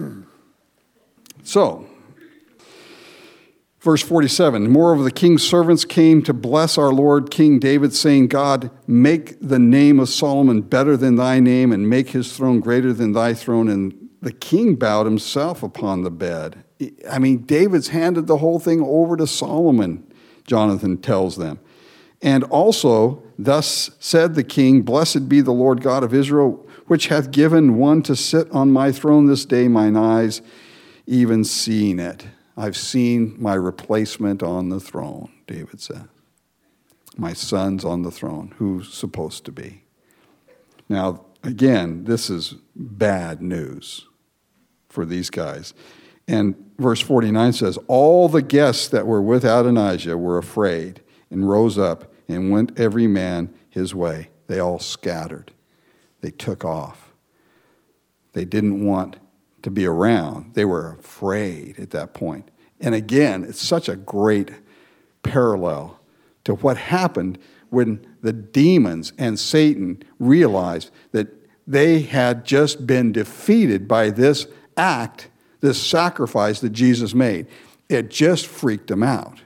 So, verse 47, moreover, the king's servants came to bless our Lord King David, saying, God, make the name of Solomon better than thy name, and make his throne greater than thy throne. And the king bowed himself upon the bed. I mean, David's handed the whole thing over to Solomon, Jonathan tells them. And also, thus said the king, blessed be the Lord God of Israel, which hath given one to sit on my throne this day, mine eyes even seeing it. I've seen my replacement on the throne, David said. My son's on the throne. Who's supposed to be? Now, again, this is bad news for these guys. And verse 49 says, all the guests that were with Adonijah were afraid and rose up and went every man his way. They all scattered. They took off. They didn't want to be around. They were afraid at that point. And again, it's such a great parallel to what happened when the demons and Satan realized that they had just been defeated by this act, this sacrifice that Jesus made. It just freaked them out.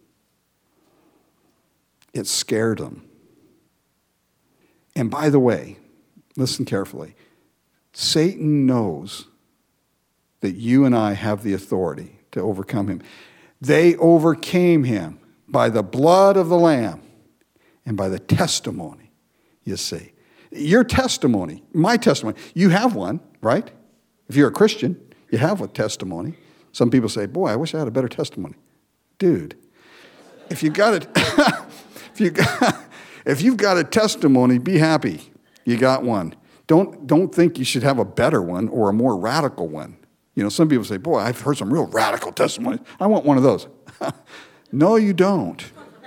It scared them. And by the way, listen carefully. Satan knows that you and I have the authority to overcome him. They overcame him by the blood of the Lamb and by the testimony, you see. Your testimony, my testimony, you have one, right? If you're a Christian, you have a testimony. Some people say, boy, I wish I had a better testimony. Dude, if you've got it, if you've got a testimony, be happy. You got one. Don't think you should have a better one or a more radical one. Some people say, boy, I've heard some real radical testimonies. I want one of those. No, you don't.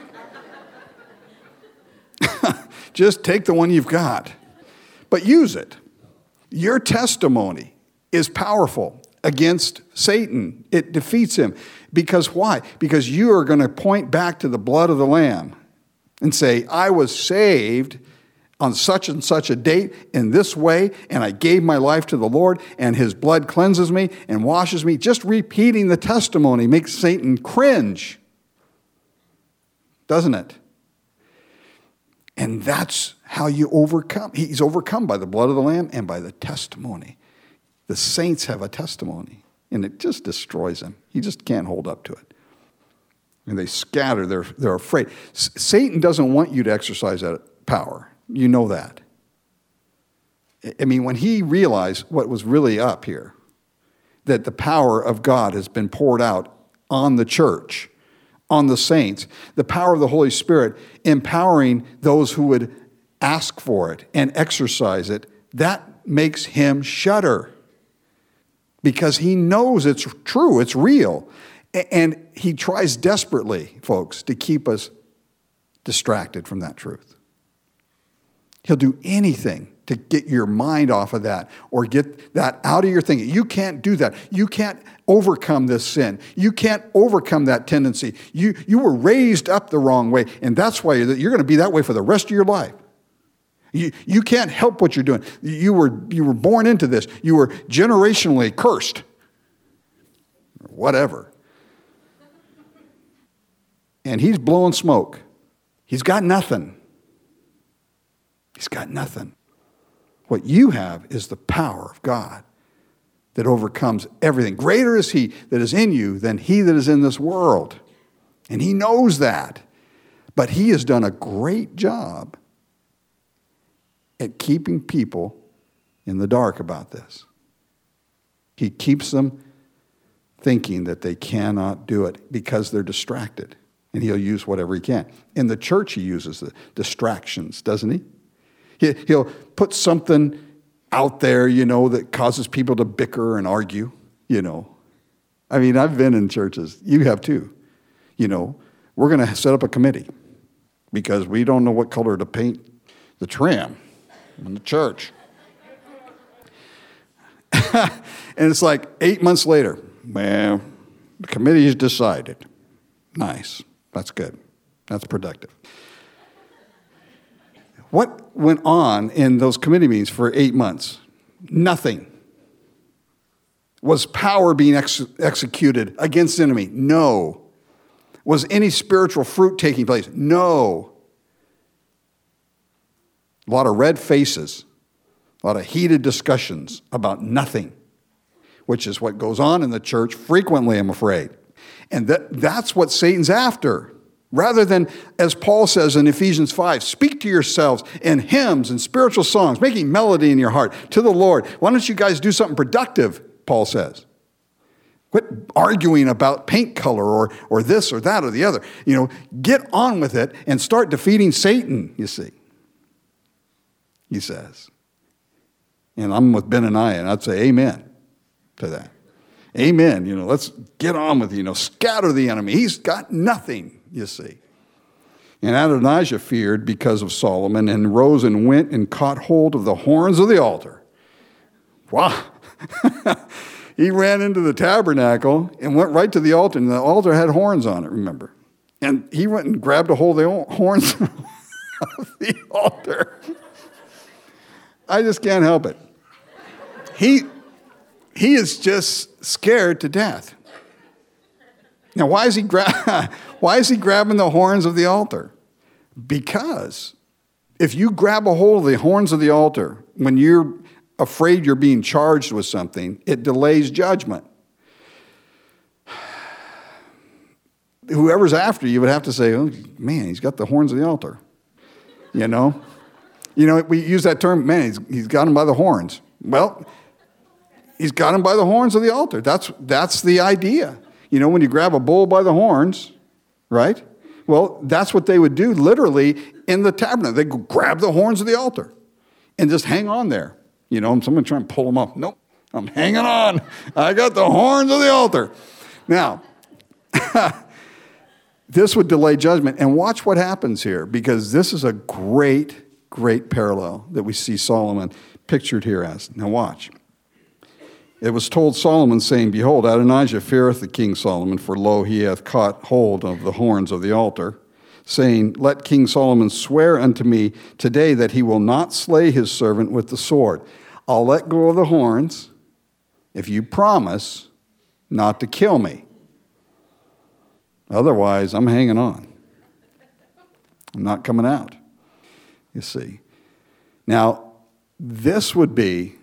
Just take the one you've got. But use it. Your testimony is powerful against Satan. It defeats him. Because why? Because you are going to point back to the blood of the Lamb and say, I was saved on such and such a date in this way, and I gave my life to the Lord, and his blood cleanses me and washes me. Just repeating the testimony makes Satan cringe, doesn't it? And that's how you overcome. He's overcome by the blood of the Lamb and by the testimony. The saints have a testimony, and it just destroys him. He just can't hold up to it. And they scatter. They're afraid. Satan doesn't want you to exercise that power. You know that. I mean, when he realized what was really up here, that the power of God has been poured out on the church, on the saints, the power of the Holy Spirit empowering those who would ask for it and exercise it, that makes him shudder because he knows it's true, it's real. And he tries desperately, folks, to keep us distracted from that truth. He'll do anything to get your mind off of that or get that out of your thinking. You can't do that. You can't overcome this sin. You can't overcome that tendency. You were raised up the wrong way, and that's why you're going to be that way for the rest of your life. You can't help what you're doing. You were born into this. You were generationally cursed. Whatever. And he's blowing smoke. He's got nothing. He's got nothing. What you have is the power of God that overcomes everything. Greater is he that is in you than he that is in this world. And he knows that. But he has done a great job at keeping people in the dark about this. He keeps them thinking that they cannot do it because they're distracted. And he'll use whatever he can. In the church, he uses the distractions, doesn't he? He'll put something out there, that causes people to bicker and argue, I mean, I've been in churches. You have too. We're going to set up a committee because we don't know what color to paint the trim in the church. And it's like 8 months later, well, the committee has decided. Nice. That's good. That's productive. What went on in those committee meetings for 8 months? Nothing. Was power being executed against the enemy? No. Was any spiritual fruit taking place? No. A lot of red faces, a lot of heated discussions about nothing, which is what goes on in the church frequently, I'm afraid. And that's what Satan's after. Rather than, as Paul says in Ephesians 5, speak to yourselves in hymns and spiritual songs, making melody in your heart to the Lord. Why don't you guys do something productive, Paul says. Quit arguing about paint color or this or that or the other. Get on with it and start defeating Satan, you see. He says. And I'm with Benaniah, and I'd say amen to that. Amen. Let's get on with it. Scatter the enemy. He's got nothing, you see. And Adonijah feared because of Solomon and rose and went and caught hold of the horns of the altar. Wow. He ran into the tabernacle and went right to the altar, and the altar had horns on it, remember. And he went and grabbed a hold of the horns of the altar. I just can't help it. He is just scared to death. Now, why is he grabbing the horns of the altar? Because if you grab a hold of the horns of the altar when you're afraid you're being charged with something, it delays judgment. Whoever's after you would have to say, oh, man, he's got the horns of the altar. We use that term, man, he's got him by the horns. Well, he's got him by the horns of the altar. That's the idea. When you grab a bull by the horns, right? Well, that's what they would do literally in the tabernacle. They grab the horns of the altar and just hang on there. Someone trying to pull them up. Nope, I'm hanging on. I got the horns of the altar. Now, this would delay judgment. And watch what happens here, because this is a great, great parallel that we see Solomon pictured here as. Now watch. It was told Solomon, saying, behold, Adonijah feareth the king Solomon, for lo, he hath caught hold of the horns of the altar, saying, let King Solomon swear unto me today that he will not slay his servant with the sword. I'll let go of the horns if you promise not to kill me. Otherwise, I'm hanging on. I'm not coming out, you see. Now, this would be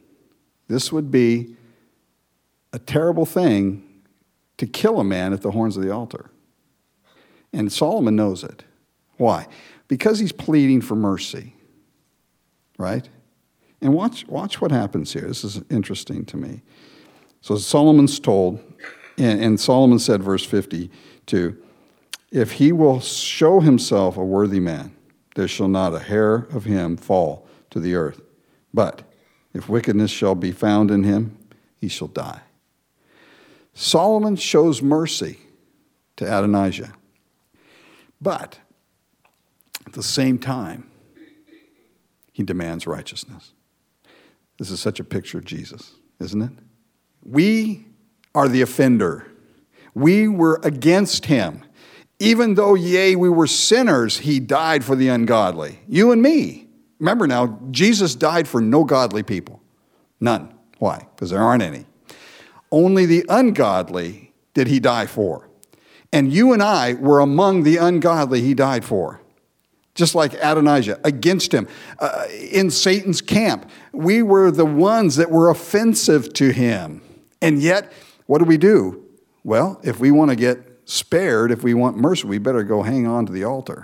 a terrible thing to kill a man at the horns of the altar. And Solomon knows it. Why? Because he's pleading for mercy, right? And watch what happens here. This is interesting to me. So Solomon's told, and Solomon said, verse 52, if he will show himself a worthy man, there shall not a hair of him fall to the earth. But if wickedness shall be found in him, he shall die. Solomon shows mercy to Adonijah. But at the same time, he demands righteousness. This is such a picture of Jesus, isn't it? We are the offender. We were against him. Even though, yea, we were sinners, he died for the ungodly. You and me. Remember now, Jesus died for no godly people. None. Why? Because there aren't any. Only the ungodly did he die for. And you and I were among the ungodly he died for. Just like Adonijah, against him. In Satan's camp, we were the ones that were offensive to him. And yet, what do? Well, if we want to get spared, if we want mercy, we better go hang on to the altar.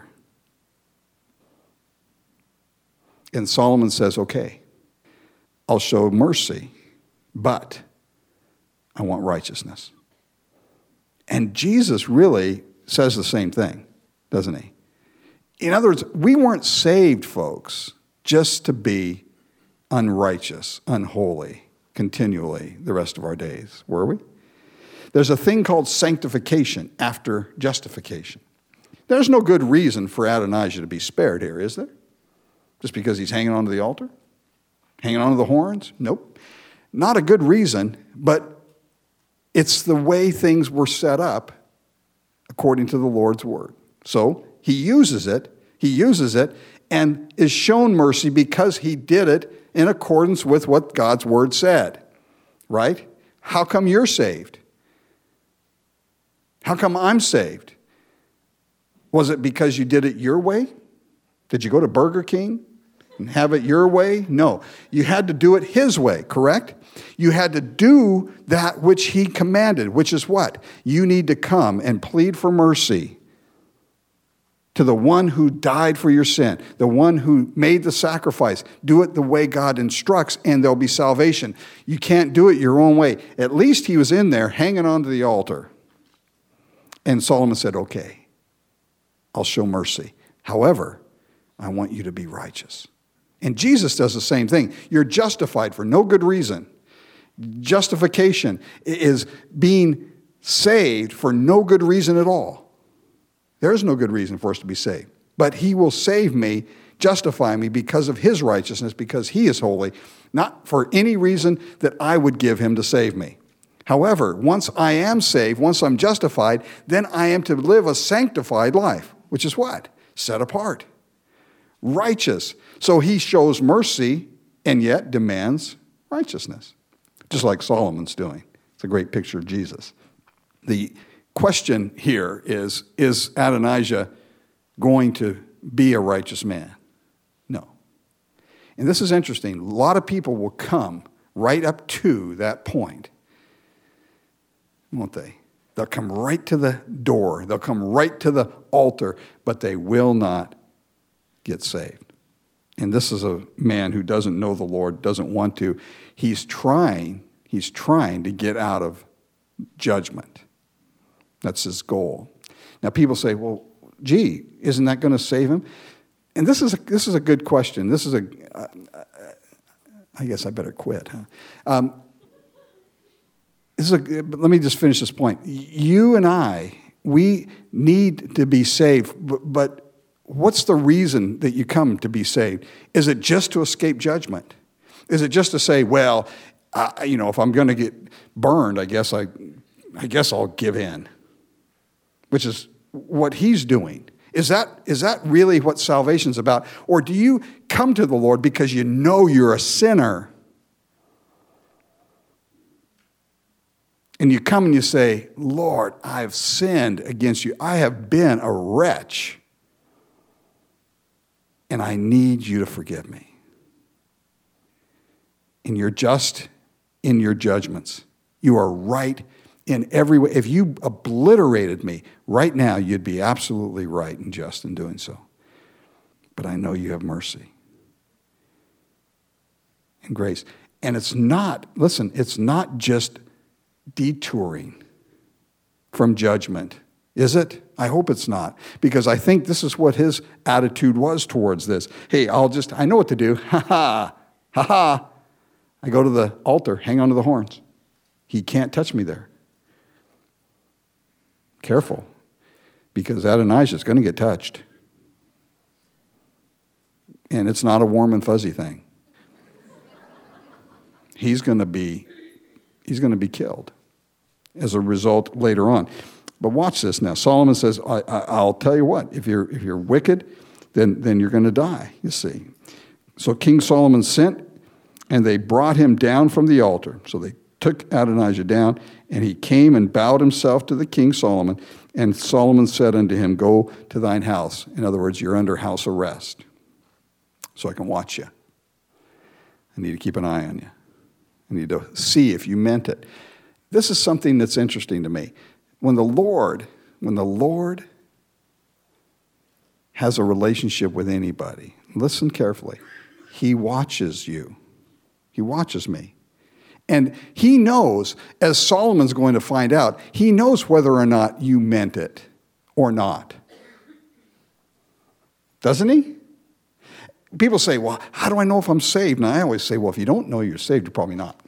And Solomon says, okay, I'll show mercy, but I want righteousness. And Jesus really says the same thing, doesn't he? In other words, we weren't saved, folks, just to be unrighteous, unholy, continually the rest of our days, were we? There's a thing called sanctification after justification. There's no good reason for Adonijah to be spared here, is there? Just because he's hanging onto the altar? Hanging onto the horns? Nope. Not a good reason, but it's the way things were set up according to the Lord's word. So he uses it, and is shown mercy because he did it in accordance with what God's word said. Right? How come you're saved? How come I'm saved? Was it because you did it your way? Did you go to Burger King and have it your way? No. You had to do it his way, correct? You had to do that which he commanded, which is what? You need to come and plead for mercy to the one who died for your sin, the one who made the sacrifice. Do it the way God instructs, and there'll be salvation. You can't do it your own way. At least he was in there hanging onto the altar. And Solomon said, okay, I'll show mercy. However, I want you to be righteous. And Jesus does the same thing. You're justified for no good reason. Justification is being saved for no good reason at all. There is no good reason for us to be saved. But he will save me, justify me because of his righteousness, because he is holy, not for any reason that I would give him to save me. However, once I am saved, once I'm justified, then I am to live a sanctified life, which is what? Set apart. Righteous. So he shows mercy and yet demands righteousness, just like Solomon's doing. It's a great picture of Jesus. The question here is Adonijah going to be a righteous man? No. And this is interesting. A lot of people will come right up to that point, won't they? They'll come right to the door. They'll come right to the altar, but they will not get saved. And this is a man who doesn't know the Lord, doesn't want to. He's trying to get out of judgment. That's his goal. Now people say, well, gee, isn't that going to save him? And this is a good question. I guess I better quit, huh? Let me just finish this point. You and I, we need to be saved, but what's the reason that you come to be saved? Is it just to escape judgment? Is it just to say, well, if I'm going to get burned, I guess I'll give in, which is what he's doing. Is that really what salvation's about? Or do you come to the Lord because you know you're a sinner? And you come and you say, Lord, I've sinned against you. I have been a wretch. And I need you to forgive me. And you're just in your judgments. You are right in every way. If you obliterated me right now, you'd be absolutely right and just in doing so. But I know you have mercy and grace. And it's not just detouring from judgment. Is it? I hope it's not. Because I think this is what his attitude was towards this. Hey, I know what to do. Ha ha. I go to the altar, hang on to the horns. He can't touch me there. Careful. Because Adonijah is going to get touched. And it's not a warm and fuzzy thing. He's going to be killed as a result later on. But watch this now. Solomon says, I'll tell you what, if you're wicked, then you're going to die, you see. So King Solomon sent, and they brought him down from the altar. So they took Adonijah down, and he came and bowed himself to the King Solomon. And Solomon said unto him, go to thine house. In other words, you're under house arrest, so I can watch you. I need to keep an eye on you. I need to see if you meant it. This is something that's interesting to me. When the Lord has a relationship with anybody, listen carefully, he watches you. He watches me. And he knows, as Solomon's going to find out, he knows whether or not you meant it or not. Doesn't he? People say, well, how do I know if I'm saved? And I always say, well, if you don't know you're saved, you're probably not.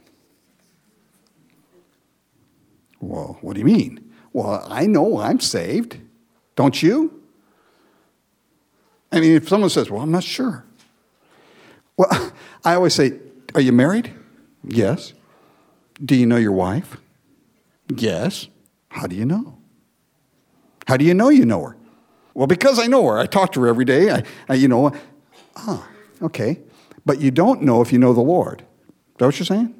Well, what do you mean? Well, I know I'm saved. Don't you? I mean, if someone says, well, I'm not sure. Well, I always say, are you married? Yes. Do you know your wife? Yes. How do you know? How do you know her? Well, because I know her. I talk to her every day. Okay. But you don't know if you know the Lord. Is that what you're saying?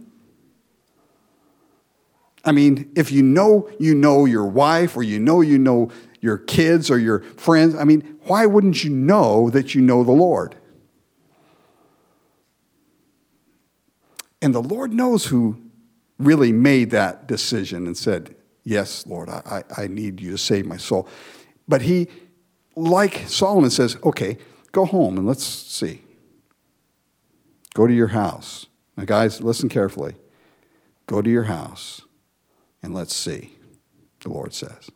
I mean, if you know your wife, or you know your kids or your friends, I mean, why wouldn't you know that you know the Lord? And the Lord knows who really made that decision and said, yes, Lord, I need you to save my soul. But he, like Solomon, says, okay, go home and let's see. Go to your house. Now, guys, listen carefully. Go to your house and let's see, the Lord says.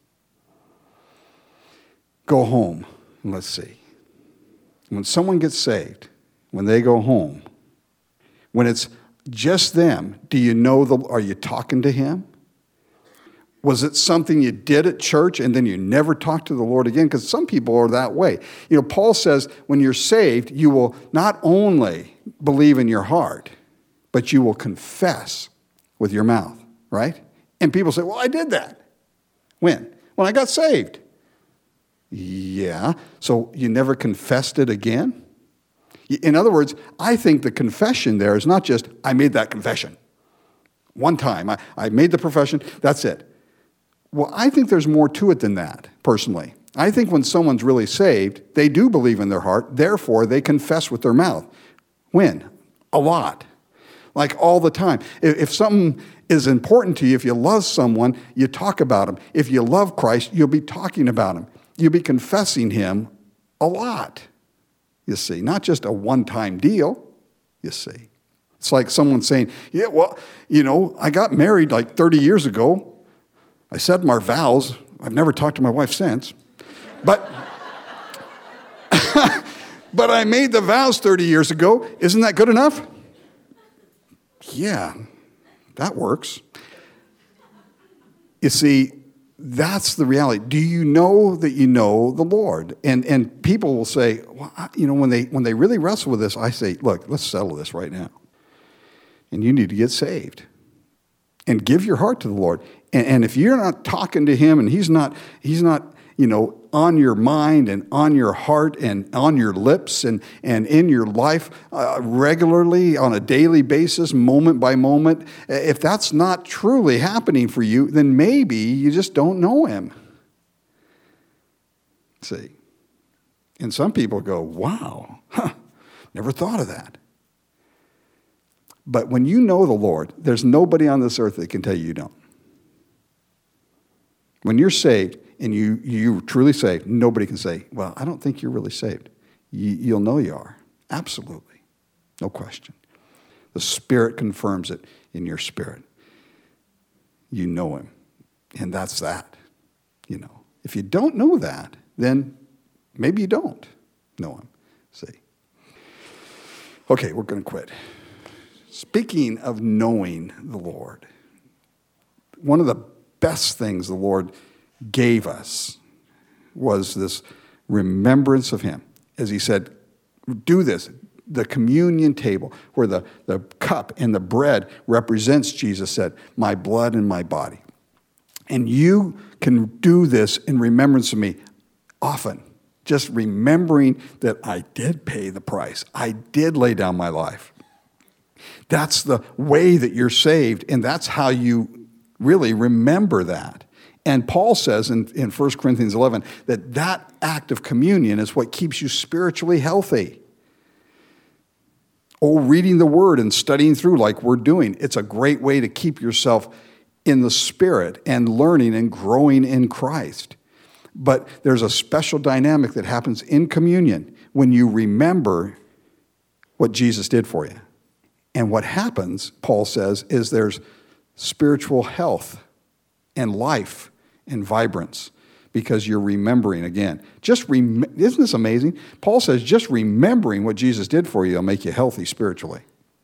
Go home and let's see. When someone gets saved, when they go home, when it's just them, do you know are you talking to him? Was it something you did at church and then you never talked to the Lord again? Because some people are that way. You know, Paul says when you're saved, you will not only believe in your heart, but you will confess with your mouth, right? And people say, well, I did that. When? When I got saved. Yeah. So you never confessed it again? In other words, I think the confession there is not just, I made that confession. One time, I made the profession, that's it. Well, I think there's more to it than that, personally. I think when someone's really saved, they do believe in their heart, therefore they confess with their mouth. When? A lot. Like all the time. If something is important to you, if you love someone, you talk about him. If you love Christ, you'll be talking about him. You'll be confessing him a lot, you see. Not just a one-time deal, you see. It's like someone saying, yeah, well, I got married like 30 years ago. I said my vows. I've never talked to my wife since. But but I made the vows 30 years ago. Isn't that good enough? Yeah, that works. You see, that's the reality. Do you know that you know the Lord? And people will say, well, when they really wrestle with this, I say, look, let's settle this right now. And you need to get saved. And give your heart to the Lord. And if you're not talking to him and he's not, on your mind and on your heart and on your lips and in your life regularly on a daily basis, moment by moment, if that's not truly happening for you, then maybe you just don't know him. See? And some people go, wow, never thought of that. But when you know the Lord, there's nobody on this earth that can tell you don't. When you're saved and you're truly saved, nobody can say, well, I don't think you're really saved. You'll know you are. Absolutely. No question. The Spirit confirms it in your spirit. You know him. And that's that. If you don't know that, then maybe you don't know him. See? Okay, we're going to quit. Speaking of knowing the Lord, one of the best things the Lord gave us was this remembrance of him. As he said, do this. The communion table, where the cup and the bread represents, Jesus said, my blood and my body. And you can do this in remembrance of me often. Just remembering that I did pay the price. I did lay down my life. That's the way that you're saved, and that's how you really remember that. And Paul says in 1 Corinthians 11 that act of communion is what keeps you spiritually healthy. Oh, reading the Word and studying through like we're doing, it's a great way to keep yourself in the Spirit and learning and growing in Christ. But there's a special dynamic that happens in communion when you remember what Jesus did for you. And what happens, Paul says, is there's spiritual health and life and vibrance because you're remembering again. Isn't this amazing? Paul says just remembering what Jesus did for you will make you healthy spiritually.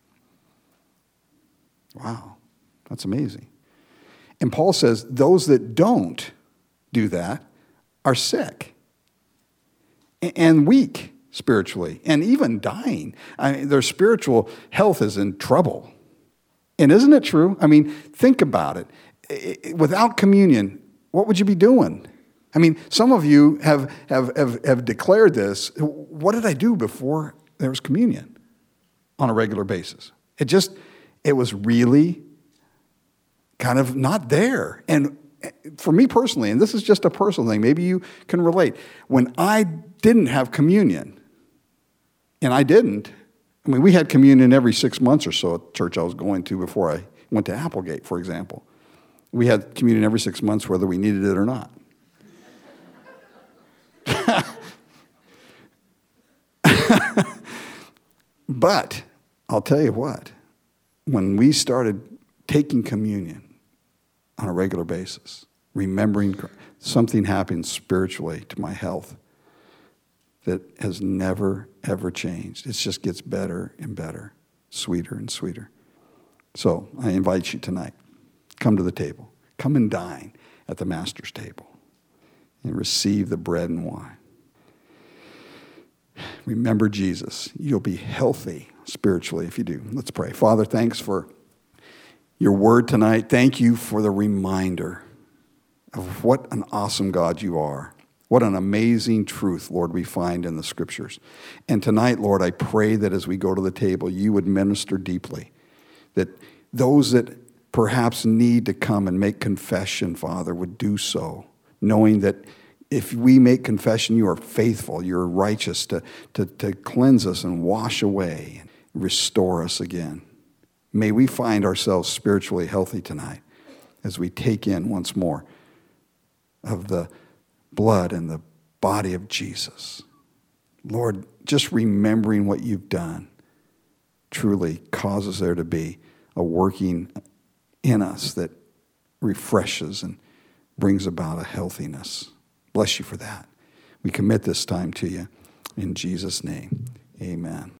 Wow, that's amazing. And Paul says those that don't do that are sick and weak spiritually and even dying. I mean, their spiritual health is in trouble. And isn't it true? I mean, think about it. Without communion, what would you be doing? I mean, some of you have declared this. What did I do before there was communion on a regular basis? It was really kind of not there. And for me personally, and this is just a personal thing, maybe you can relate. When I didn't have communion, and I didn't, I mean, we had communion every 6 months or so at the church I was going to before I went to Applegate, for example. We had communion every 6 months whether we needed it or not. But I'll tell you what, when we started taking communion on a regular basis, remembering something happened spiritually to my health that has never, ever changed. It just gets better and better, sweeter and sweeter. So I invite you tonight, come to the table. Come and dine at the Master's table and receive the bread and wine. Remember Jesus. You'll be healthy spiritually if you do. Let's pray. Father, thanks for your word tonight. Thank you for the reminder of what an awesome God you are. What an amazing truth, Lord, we find in the Scriptures. And tonight, Lord, I pray that as we go to the table, you would minister deeply. That those that perhaps need to come and make confession, Father, would do so, knowing that if we make confession, you are faithful, you're righteous to cleanse us and wash away and restore us again. May we find ourselves spiritually healthy tonight as we take in once more of the blood and the body of Jesus. Lord, just remembering what you've done truly causes there to be a working in us that refreshes and brings about a healthiness. Bless you for that. We commit this time to you in Jesus' name. Amen.